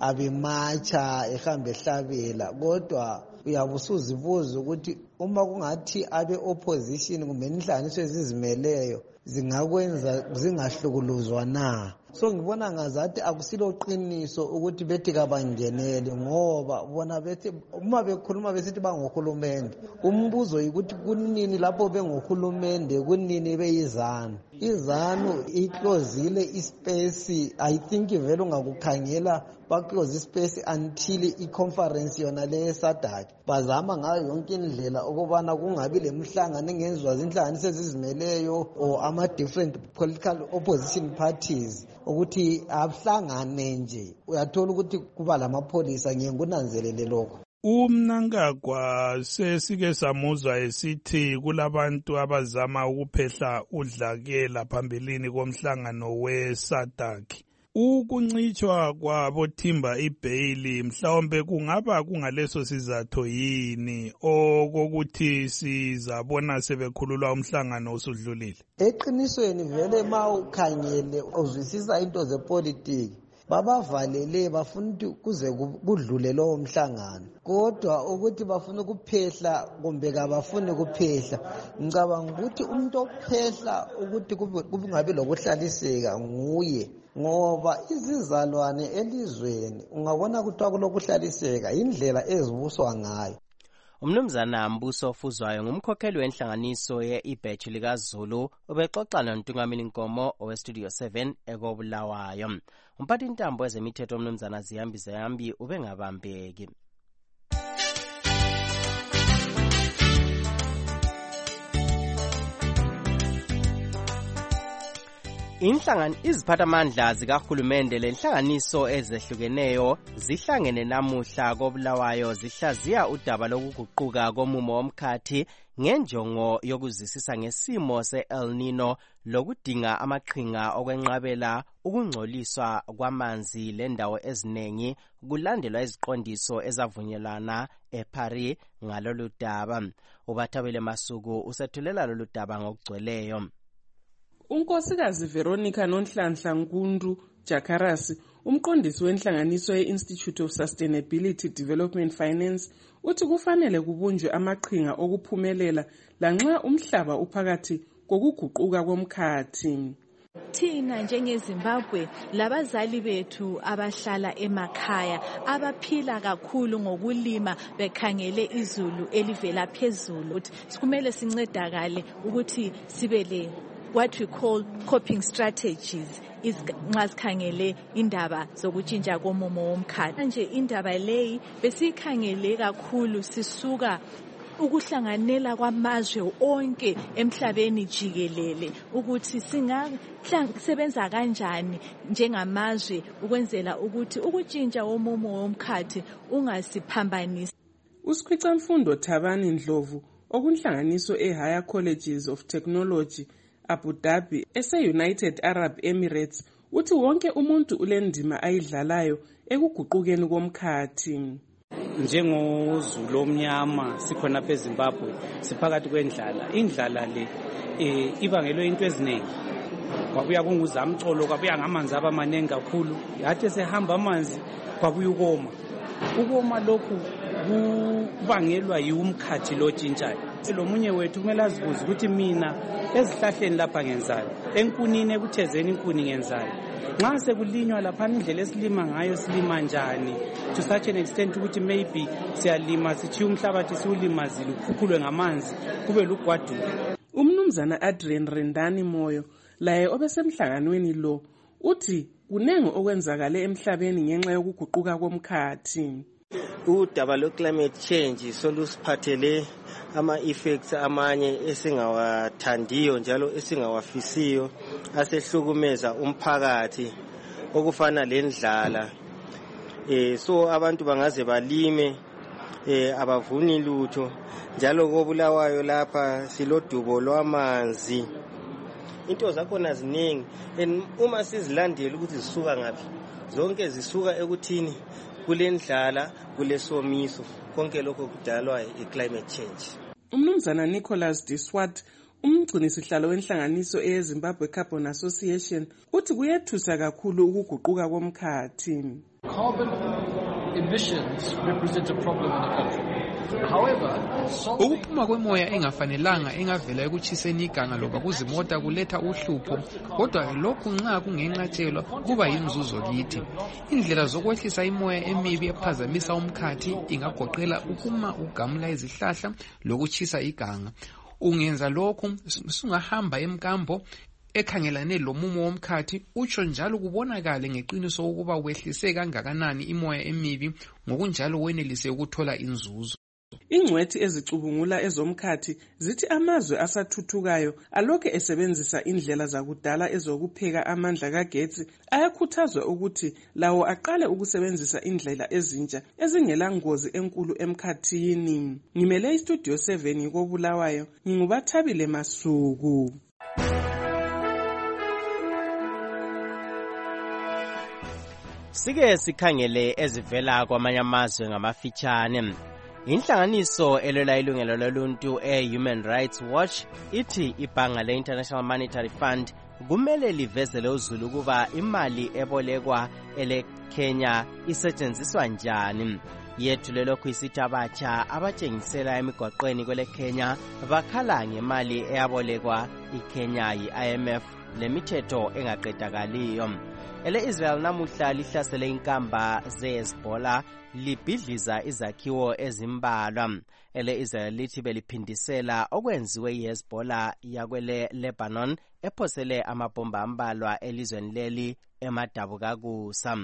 abemacha ehambe hlabela, kodwa uyabusuzibuza ukuthi uma kungathi abe opposition kumbe inhlanganiso ezizimeleyo zingakwenza zingahlukuluzwa na. So ngibona ngazathi akusilo qiniso ukuthi bethi kabangenele, ngoba bona bethi uma bekhuluma besithi bangohulumende, umbuzo ukuthi kunini lapho bengohulumende kunini beyizanu. Izanu iklozile ispace, I think vele ungakukhangela bakloze ispace until i-conference yona le SADC. Bazama ngayo yonke indlela ukubana kungabi lemhlangano engenzwa zinhlanganiso ezizimeleyo or ama different political opposition parties ukuthi ahlangane nje. Uyathola ukuthi kuba lamapholisa, ngiyengunanzelele lokho. Umnangagwa sesike samuzwa esithi kulabantu abazama ukuphehla udlakela phambilini komhlangano we-SADC. Ukuncitshwa kwabothimba ibhayili mhlawumbe kungaba kungaleso sizatho yini okokuthi sizabona sebekhululwa umhlangano usudlulile? Eqinisweni vele ma ukhangele uzwisisa into zepolitiki, babavalele bafuna ukuthi kuze kudlule lowo mhlangano, kodwa ukuthi bafuna ukuphehla kumbe kabafuni ukuphehla. Ngicabanga ukuthi umuntu ophehla ukuthi kungabi lokuhlaliseka nguye, ngoba izizalwane elizweni ungabona kuthiwa kulokuhlaliseka indlela ezibuswa ngayo. Umnumzana Mbuso Fuzwayo ngumkhokheli wenhlanganiso ye-ibhetshi likaZulu ubexoxa noNtungamili Nkomo owestudio seven ekobulawayo. Umphathi intambo ezemithetho umnumzana Ziyambi Ziyambi ubengabambeki. Inhlangano iziphathamandla zikahulumende lenhlanganiso ezehlukeneyo zihlangene namuhla kobulawayo zihlaziya udaba lokuguquka komumo womkhathi ngenjongo yokuzisisa ngesimo se-El Nino lokudinga amaqhinga okwenqabela ukungcoliswa kwamanzi lendawo eziningi kulandelwa iziqondiso ezavunyelwana eParis ngalolu daba. Ubathabele Masuku usethulela lolu daba ngokugcweleyo. Unkosikazi Veronica Nonhlanhla Nkundu Jakarasi, umqondisi wenhlanganiso ye-Institute of Sustainability Development Finance, uthi kufanele kubunjwe amaqhinga okuphumelela lanxa umhlaba uphakathi kokuguquka komkhathi. Thina njengeZimbabwe labazali bethu abahlala emakhaya abaphila kakhulu ngokulima bekhangele izulu elivela phezulu, ukuthi sikumele sincedakale ukuthi sibele what we call coping strategies is nxa sikhangele indaba zokutshintsha komumo womkhathi. Manje indaba leyi besikhangele kakhulu sisuka ukuhlanganela kwamazwe onke emhlabeni jikelele ukuthi singasebenza kanjani njengamazwe ukwenzela ukuthi ukutshintsha komumo womkhathi ungasiphambanisi. Usikhwicamfundo Thabani Ndlovu okunhlanganiso eHigher Colleges of Technology Abu Dhabi ese-United Arab Emirates uthi wonke umuntu ulendima ayidlalayo ekuguqukeni komkhathi. Njengozulu omnyama sikhona lapha eZimbabwe siphakathi kwendlala. Indlala le eh ibangelwe into eziningi. Kwabuya kunguzamcolo, kwabuya ngamanzi abamaningi kakhulu. Yathi sehamba amanzi kwabuya ukoma. Ukoma lokhu kubangelwa yiumkhathi lo tshintshayo. Lo munye wethu kumele azibuze ukuthi mina ezihlahleni lapha ngenzalo, enkunini ekuthezeni inkuni ngenzalo. Nxa sekulinywa lapha indlela esilima ngayo silima njani to such an extent ukuthi maybe siyalima sithi umhlabathi siwulimazile ukhukhulwe ngamanzi kube lugwadule. Umnumzana Adrian Rendani Moyo laye obesemhlanganweni lo uthi kunenge okwenzakale emhlabeni ngenxa yokuguquka komkhathi. Udaba lo climate change solusiphathele ama effects amanye esingawathandiyo njalo esingawafisiyo asehlukumeza umphakathi okufana lendlala eh so abantu bangaze balime eh abavuni lutho njalo kobulawayo lapha silodubo lwamanzi into zakhona ziningi and uma sizilandela ukuthi zisuka ngapi zonke zisuka ekuthini kulendlala kulesomiso konke lokho kudalwa i-climate change. Umnumzana Nicholas Diswat umgcini sihlalo wenhlanganiso eZimbabwe Carbon Association uthi kuyethusa kakhulu ukuguquka komkhathi. Carbon emissions represent a problem in the country. However, ukuphuma kwemoya engafanelanga engavela ekuchiseni iganga loba kuzimota kuletha uhlupho, kodwa lokhu nxa kungenqatshelwa kuba yinzuzo kithi. Indlela zokwehlisa imoya emibi ephazamisa umkhathi ingagoqela ukuma ugamula izihlahla lokuchisa iganga. Ungenza lokhu sungahamba emkambo ekhangelane lomumo womkhathi utsho njalo kubonakale ngeqiniso ukuba wehlise kangakanani imoya emibi ngokunjalo wenelise ukuthola inzuzo. Ingcwethi ezicubungula ezomkhathi zithi amazwe asathuthukayo alokhe esebenzisa indlela zakudala ezokupheka amandla kagetsi ayakhuthazwa ukuthi lawo aqale ukusebenzisa indlela ezintsha ezingela ngozi enkulu emkhathini. Ngimele istudio seven ngikobulawayo ngingubathabile Masuku. Sike sikhangele ezivela kwamanye amazwe ngamafitshane. Inhlanganiso elwela ilungelo loluntu e-Human Rights Watch ithi ibhanga le-International Monetary Fund kumele livezele uzulu kuba imali ebolekwa ele Kenya isetshenziswa njani. Yethu lokhu isithi abatsha abatshengisela emigwaqweni kwele Kenya bakhala ngemali eyabolekwa iKenya yi-I M F lemithetho engaqedakaliyo. Ele Israel namuhla lihlasele inkamba ze-Hezbollah libhidliza izakhiwo ezimbalwa. Ele Israel lithi beliphindisela okwenziwe yi-Hezbollah yakwele Lebanon ephosele amabhomba ambalwa elizweni leli emadabukakusa.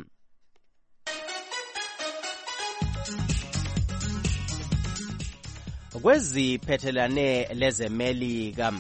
Kweziphethelane lezemelika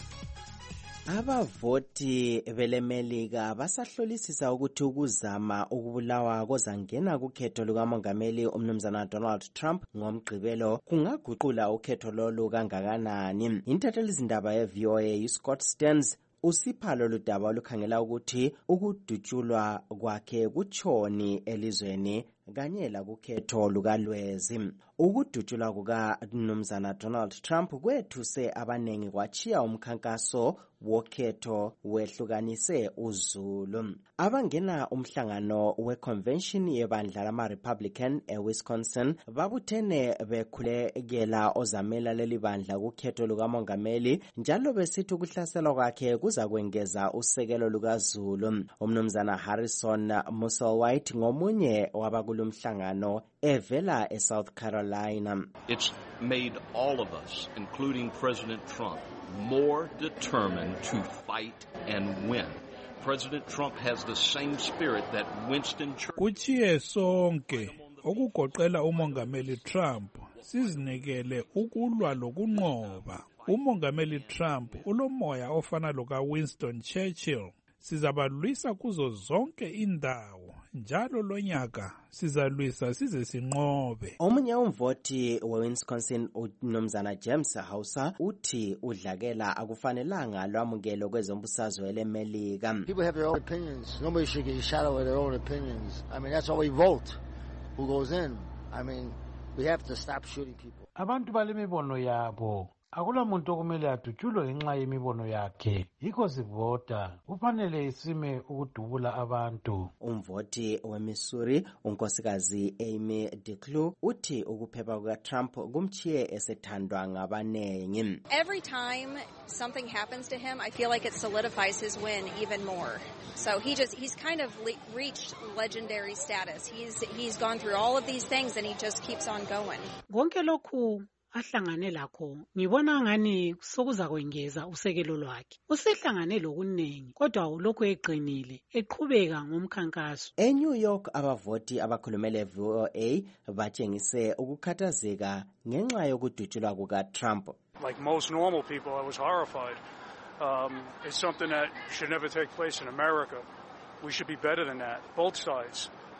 abavoti belemelika basahlolisisa ukuthi ukuzama ukubulawa kozangena kukhetho lukamongameli umnumzana Donald Trump ngomgqibelo kungaguqula ukhetho lolu kangakanani. Intatheli izindaba ye-V O A uScott Stearns usipha lolu daba olukhangela ukuthi ukudutshulwa kwakhe kutshoni elizweni kanye lakukhetho lukalwezi. Ukudutshulwa kukaMnumzana Donald Trump kwethuse abanengi kwachiya umkhankaso wokhetho wehlukanise uzulu. Abangena umhlangano weconvention yebandla lama-Republican eWisconsin babuthene bekhulekela ozamela leli bandla kukhetho lukamongameli njalo besithi ukuhlaselwa kwakhe kuza kwengeza usekelo lukazulu. Umnumzana Harrison Musselwhite ngomunye wabakulumhlangano evela eSouth Carolina. It's made all of us, including President Trump, more determined to fight and win. President Trump has the same spirit that Winston Churchill. Kuchiye sonke okugoqela umongameli Trump sizinikele ukulwa lokunqoba. Umongameli Trump ulomoya ofana loka Winston Churchill. Sizabalwisa kuzo zonke indawo njalo lonyaka sizalwisa size sinqobe. Omunye umvoti weWisconsin uMnumzana James Hauser uthi udlakela akufanelanga lwamukelo kwezombusazwe leMelika. People have their own opinions. Nobody should get shadowed by their own opinions. I mean, that's why we vote. Who goes in? I mean, we have to stop shooting people. Abantu balemibono yabo. Akula muntu okumele adutshulwe ngenxa yemibono yakhe. Yikho sivota. Kufanele isime ukudubula abantu. Umvoti weMissouri unkosikazi Amy DeClue uthi ukuphepha kukaTrump kumchiye esethandwa ngabanengi. Every time something happens to him, I feel like it solidifies his win even more. So he just he's kind of le- reached legendary status. He's he's gone through all of these things and he just keeps on going. Konke lokhu ahlangane lakho ngibona ngani sokuza kwengeza usekelo lwakhe. Usehlangane lokuningi kodwa ulokhu eqinile eqhubeka ngomkhankaso. eNew York abavoti abakhulumele V O A batshengise ukukhathazeka ngenxa yokudutshulwa kukaTrump. Like most normal people, I was horrified. Um, it's something that should never take place in America. We should be better than that, both sides.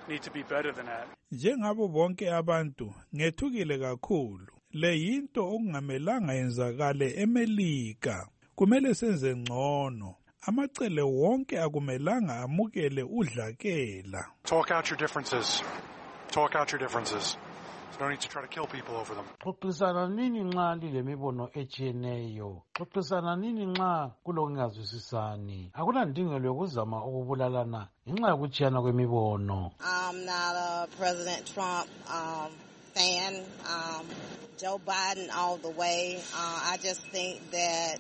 need to be better than that. Njengabo bonke abantu ngethukile kakhulu. Le yinto okungamelanga yenzakale eMelika. Kumele senze ngcono. Amacele wonke akumelanga amukele udlakela. Talk out your differences. Talk out your differences. So no need to try to kill people over them. Xoxisana nini nxa lilemibono etshiyeneyo? Xoxisana nini nxa kulokungazwisisani? Akulandingelo yokuzama ukubulalana ngenxa yokutshiyana kwemibono. I'm not a President Trump um, fan. Um, Joe Biden all the way. Uh, I just think that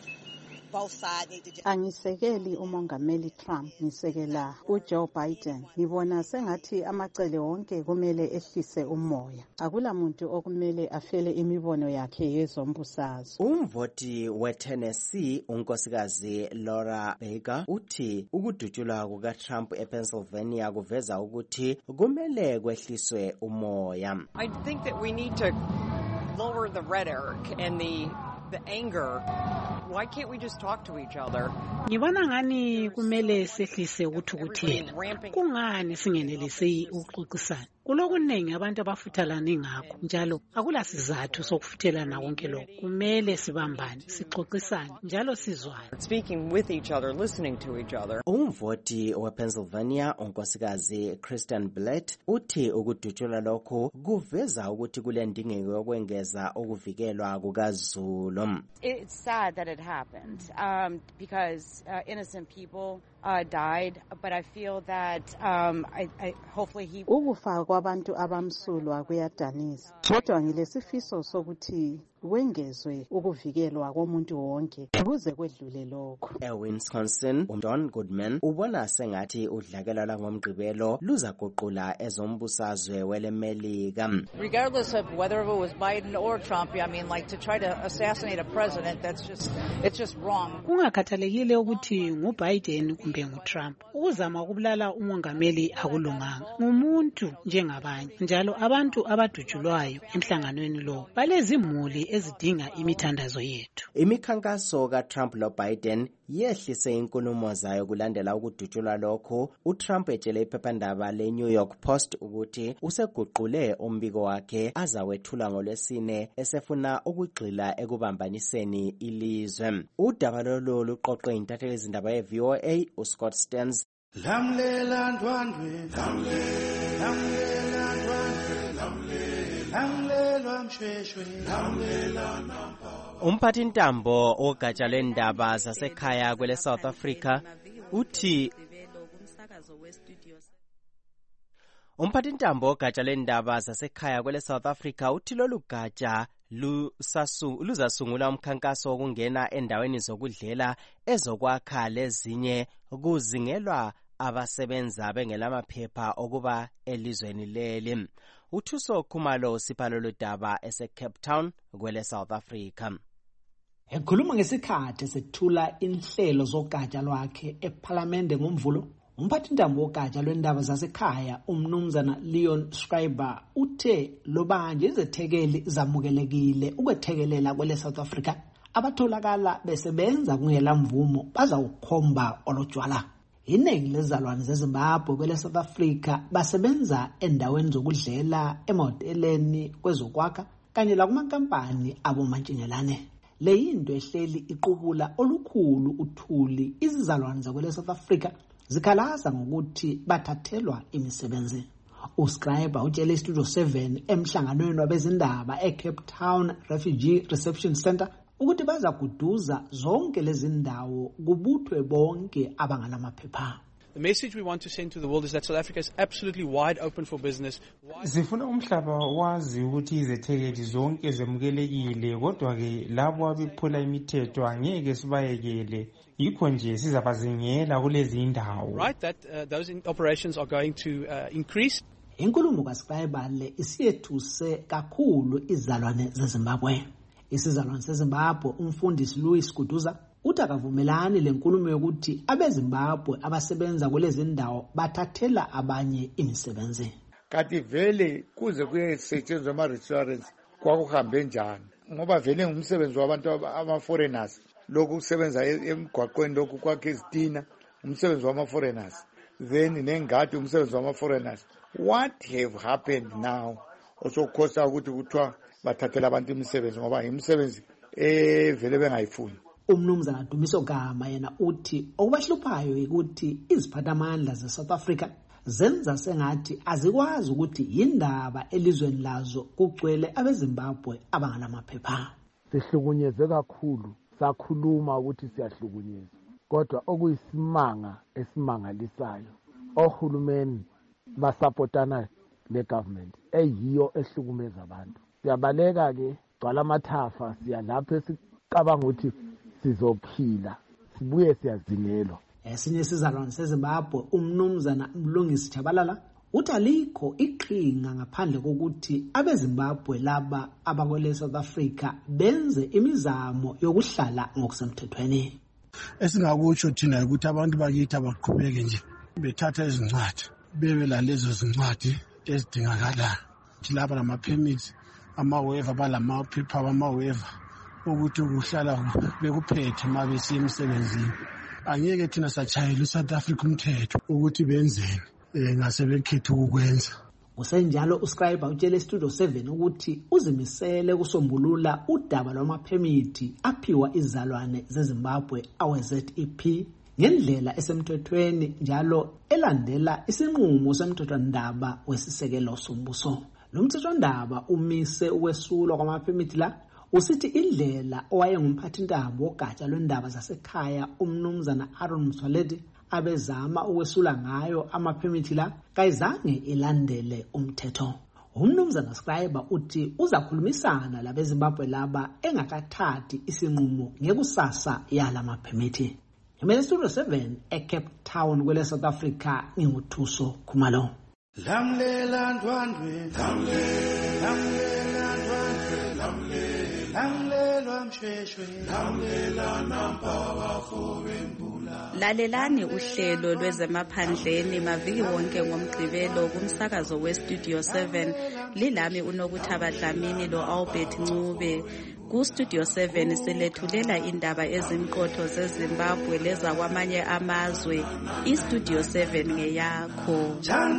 Angisekeli umongameli Trump, ngisekela uJoe Biden. Ngibona sengathi amacele wonke kumele ehlise umoya. Akula muntu okumele afele imibono yakhe yezombusazwe. Umvoti weTennessee unkosikazi Laura Baker uthi ukudutshulwa kukaTrump ePennsylvania kuveza ukuthi kumele kwehliswe umoya. I think that we need to lower the rhetoric and the the anger. Why can't we just talk to each other? Ngibona ngani kumele sehlise ukuthukuthela. Kungani singenelisi ukuxoxisana? Kulokuningi abantu abafuthalana ngakho njalo akula sizathu sokufuthelana konke lokho. Kumele sibambane, sixoxisane njalo sizwane. Speaking with each other, listening to each other. Umvoti wePennsylvania unkosikazi Kristen Blatt uthi ukudutshulwa lokho kuveza ukuthi kulendingeko yokwengeza ukuvikelwa kukaZulu. It's sad that it happened um, because uh, innocent people uh, died, but I feel that um, I, I hopefully he ukufa kwabantu abamsulwa kuyadanisa. Kodwa ngilesifiso sokuthi wengezwe ukuvikelwa komuntu wonke kuze kwedlule lokho. eWisconsin uJohn Goodman ubona sengathi udlakela langomgqibelo luzaguqula ezombusazwe welemelika. Regardless of whether it was Biden or Trump, I mean, like to try to assassinate a president, that's just it's just wrong. Kungakhathalekile ukuthi nguBiden kumbe nguTrump, ukuzama ukubulala umongameli akulunganga. Ngumuntu njengabanye njalo abantu abadutshulwayo emhlanganweni lo balezimuli ezidinga imithandazo yethu. Imikhankaso kaTrump lo Biden yehlise inkulumo zayo kulandela ukudutshulwa lokho. uTrump etshele iphephandaba leNew York Post ukuthi useguqule umbiko wakhe azawethula ngolwesine esefuna ukugxila ekubambaniseni ilizwe. Udaba lolu luqoqwe intatheli izindaba ye-V O A uScott Stearns. Lamlela ndwandwe, lamlela ndwandwe, lamlela mshweshwe, lamlela namba. Umphathintambo ogatsha lwendaba zasekhaya kwele South Africa uthi Umphathintambo ogatsha lwendaba zasekhaya kwele South Africa uthi lolu gatsha luzasungula umkhankaso wokungena endaweni zokudlela ezokwakha lezinye kuzingelwa abasebenza bengelamaphepha okuba elizweni leli. Uthuso Khumalo sipalo lodaba ese-Cape Town kwele South Africa. Ekhuluma ngesikhathi sethula inhlelo zogatsha lwakhe eParliament ngomvulo, umphathintambo wogatsha lwendaba zasekhaya umnumzana Leon Schreiber uthe lobanje izethekeli zamukelekile ukwethekelela kwele South Africa abatholakala besebenza kungela mvumo bazawukhomba olojwala. Iningi lezalwane zeZimbabwe kwele South Africa basebenza endaweni zokudlela, emahoteleni, kwezokwakha kanye la kumankampani abomantshingelane. Le yinto ehleli iqubula olukhulu uthuli izizalwane zakwele South Africa zikhalaza ngokuthi bathathelwa imisebenzi. uScriber utshele iStudio seven emhlanganweni wabezindaba eCape Town Refugee Reception Center ukuthi baza kuduza zonke lezi ndawo kubuthwe bonke abanganamaphepha. The message we want to send to the world is that South Africa is absolutely wide open for business. Sifuna umhlaba wazi ukuthi izethekeli zonke zemukelekile, kodwa ke labo abephula imithetho angeke sibayekele. Yikho nje sizabazingela kulezi indawo. Right, that uh, those in operations are going to uh, increase. Inkulumo kaScriber le isiyethuse kakhulu izalwane zeZimbabwe. Isizalwane seZimbabwe umfundisi Louis Kuduza uthi akavumelani lenkulumo yokuthi abeZimbabwe abasebenza kulezi ndawo bathathela abanye imisebenzi. Kanti vele kuze kuyesetshenzwa ama-restaurants kwakuhambe njani ngoba vele ngumsebenzi wabantu ama-foreigners lokhu kusebenza emgwaqweni lokhu kwakhe izitina umsebenzi wama-foreigners then nengadi umsebenzi wama-foreigners what have happened now osokhosa ukuthi kuthiwa bathathela abantu imisebenzi ngoba imisebenzi evele bengayifuni. Umnumzana Dumiso Gama yena uthi okubahluphayo ukuthi iziphathamandla ze-South Africa zenza sengathi azikwazi ukuthi yindaba elizweni lazo kugcwele abeZimbabwe abanganamaphepha. Sihlukunyezwe kakhulu, sakhuluma ukuthi siyahlukunyezwa, kodwa okuyisimanga esimangalisayo ohulumeni basapotana le-government eyiyo ehlukumeza abantu. Siyabaleka ke gcwala amathafa, siya lapho esicabanga ukuthi sizophila sibuye siyazingelwa. Esinye isizalwane seZimbabwe umnumzana Mlungisi Chabalala uthi alikho iqhinga ngaphandle kokuthi abeZimbabwe laba abakwele South Africa benze imizamo yokuhlala ngokusemthethweni. Esingakutsho thina ukuthi abantu bakithi abaqhubeke nje bethatha izincwadi bebe la lezo zincwadi ezidingakalayo. Thilapha nama-permits ama-waiver balamaphepha ama-waiver ukuthi ukuhlala bekuphethe uma besiya emsebenzini. Angeke thina satshayela uSouth Africa umthetho ukuthi benzeni ngase bekhethe ukukwenza. Kusenjalo uScriber utshele Studio seven ukuthi uzimisele kusombulula udaba lwamaphemithi aphiwa izalwane zeZimbabwe awe-Z E P ngendlela esemthethweni njalo elandela isinqumo semthethwandaba wesisekelo sombuso. Lo mthethwandaba umise ukwesulwa kwamaphemithi la usithi indlela owayengumphathintambo wogatsha lwendaba zasekhaya umnumzana Aaron Mswaledi abezama ukwesula ngayo amaphemithi la kayizange ilandele umthetho. Umnumzana Scriber uthi uzakhulumisana labeZimbabwe laba engakathathi isinqumo ngekusasa yala maphemithi. Emele Studio seven eCape Town kwele South Africa nginguthuso Khumalo. Lamlela ndwandwe lamlela ndwandwe lamlela lamlela mshweshwe lamlela nampa bafowembula. Lalelani uhlelo lwezemaphandleni maviki wonke ngomgqibelo kumsakazo weStudio seven. Lilami uNokuthaba Dlamini lo Albert Ncube. KuStudio seven silethulela indaba ezimqotho zeZimbabwe leza kwamanye amazwe. iStudio seven ngeyakho.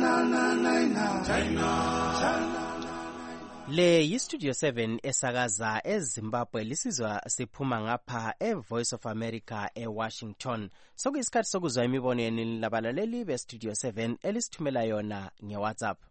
Le yiStudio seven esakaza eZimbabwe lisizwa siphuma ngapha eVoice of America eWashington. Sokuyisikhathi sokuzwa imibono yenu labalaleli beStudio seven elisithumela yona ngeWhatsApp.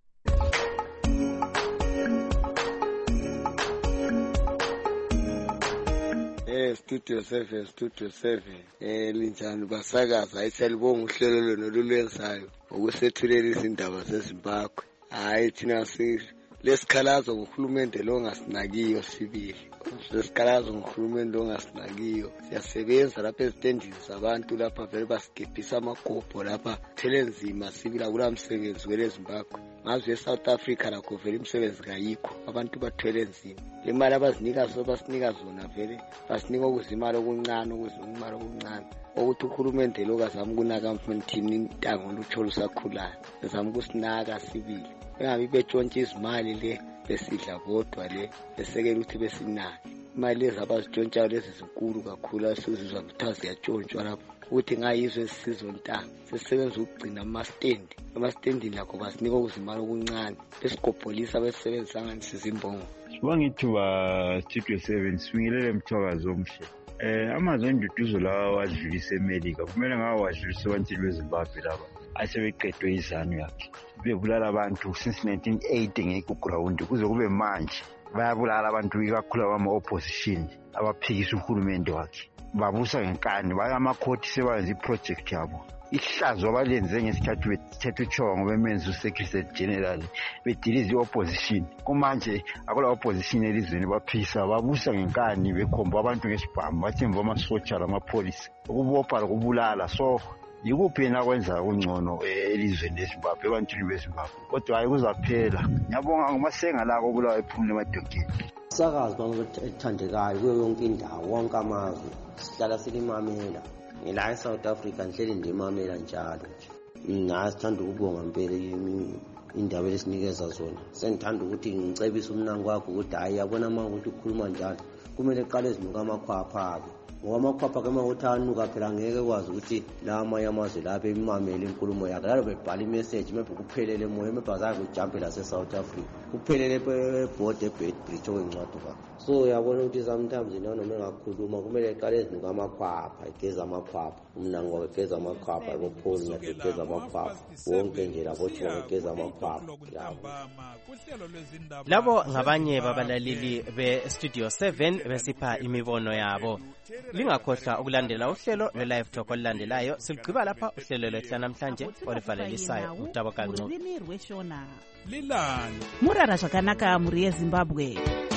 Eh Studio seven Studio seven eh linjani basakaza ayiselibonga uhlelo lona lolwenzayo ukusethulela izindaba zeZimbabwe. Hayi thina si lesikhalazo ngohulumende lo ngasinakiyo sibili. Lesikhalazo ngohulumende lo ngasinakiyo. Siyasebenza lapha ezitendini zabantu lapha vele basigebhisa amagobho lapha thelenzima sibila kula msebenzi weZimbabwe. Mazwe eSouth Africa lakho vele imisebenzi kayikho, abantu bathwele nzima. Le mali abazinika so basinika zona vele basinika ukuzimali okuncane ukuzimali okuncane. Ukuthi uhulumende lo kazama kunaka mfundini intango lutho lusakhulayo. Ezama ukusinaka sibili. Engabi betshontsha izimali le besidla bodwa le besekela ukuthi besinake. Imali lezi abazitshontsha lezi zinkulu kakhulu asizizwa ukuthi ziyatshontsha lapho. Ukuthi ngayizwe isizwe ntanga sisebenza ukugcina ama-stand ama-standini lakho basinika ukuzimali okuncane besigobholisa besebenzisa ngani sizimbongo. Sibangithuba Studio seven sifingelele emthakazo omhle. Eh amazwe enduduzo lawa wadlulisa eMelika kumele ngawo wadlulisa kwantini beZimbabwe laba asebeqedwe izanu yakhe. Bebulala abantu since nineteen eighty ngekuground kuze kube manje bayabulala abantu ikakhulu abama-opposition abaphikisa uhulumende wakhe. Babusa ngenkani baya amakhoti sebenza iproject yabo. Ihlazo abalenze ngesikhathi bethethe uChongo bemenza uSecretary General bediliza iopposition. Kumanje akula opposition elizweni baphisa babusa ngenkani bekhomba abantu ngesibhamu bathemba amasotsha lamapolisi ukubopha lokubulala. So yikuphi na kwenza ungcono elizweni leZimbabwe ebantwini beZimbabwe kodwa hayi kuzaphela. Ngiyabonga ngomasenga la kokulawa ephumule emadokeni. Sakazi bangithandekayo kuyo yonke indawo wonke amazwe sihlala silimamela ngila eSouth Africa ngihleli ndimamela njalo nje. Mina sithanda ukubonga impela indaba lesinikeza zona. Sengithanda ukuthi ngicebise umnango wakho ukuthi hayi yabona uma ukuthi ukhuluma njalo kumele eqale ezinuka amakhwapha-ke ngoba amakhwapha ke mawuthi anuka phela ngeke kwazi ukuthi la amanye amazwe lapho imamele inkulumo yakhe lalo bebhala imessage maybe kuphelele moya maybe azange ujampe lase-South Africa kuphelele ebhodi eBedbridge okwencwadi kwakhe. So uyabona ukuthi sometimes noma engakhuluma kumele eqale ezinuka amakhwapha egeza amakhwapha umnango wakhe egeza amakhwapha ebopholi nakhe egeza amakhwapha wonke nje labothi egeza amakhwapha. Labo ngabanye babalaleli be-Studio seven besipha imibono yabo. Lingakhohlwa ukulandela uhlelo lwe-live talk olulandelayo. Siligqiba lapha uhlelo lwethu namhlanje oluvalelisayo uTabo Kancube. Murara zvakanaka muri yeZimbabwe.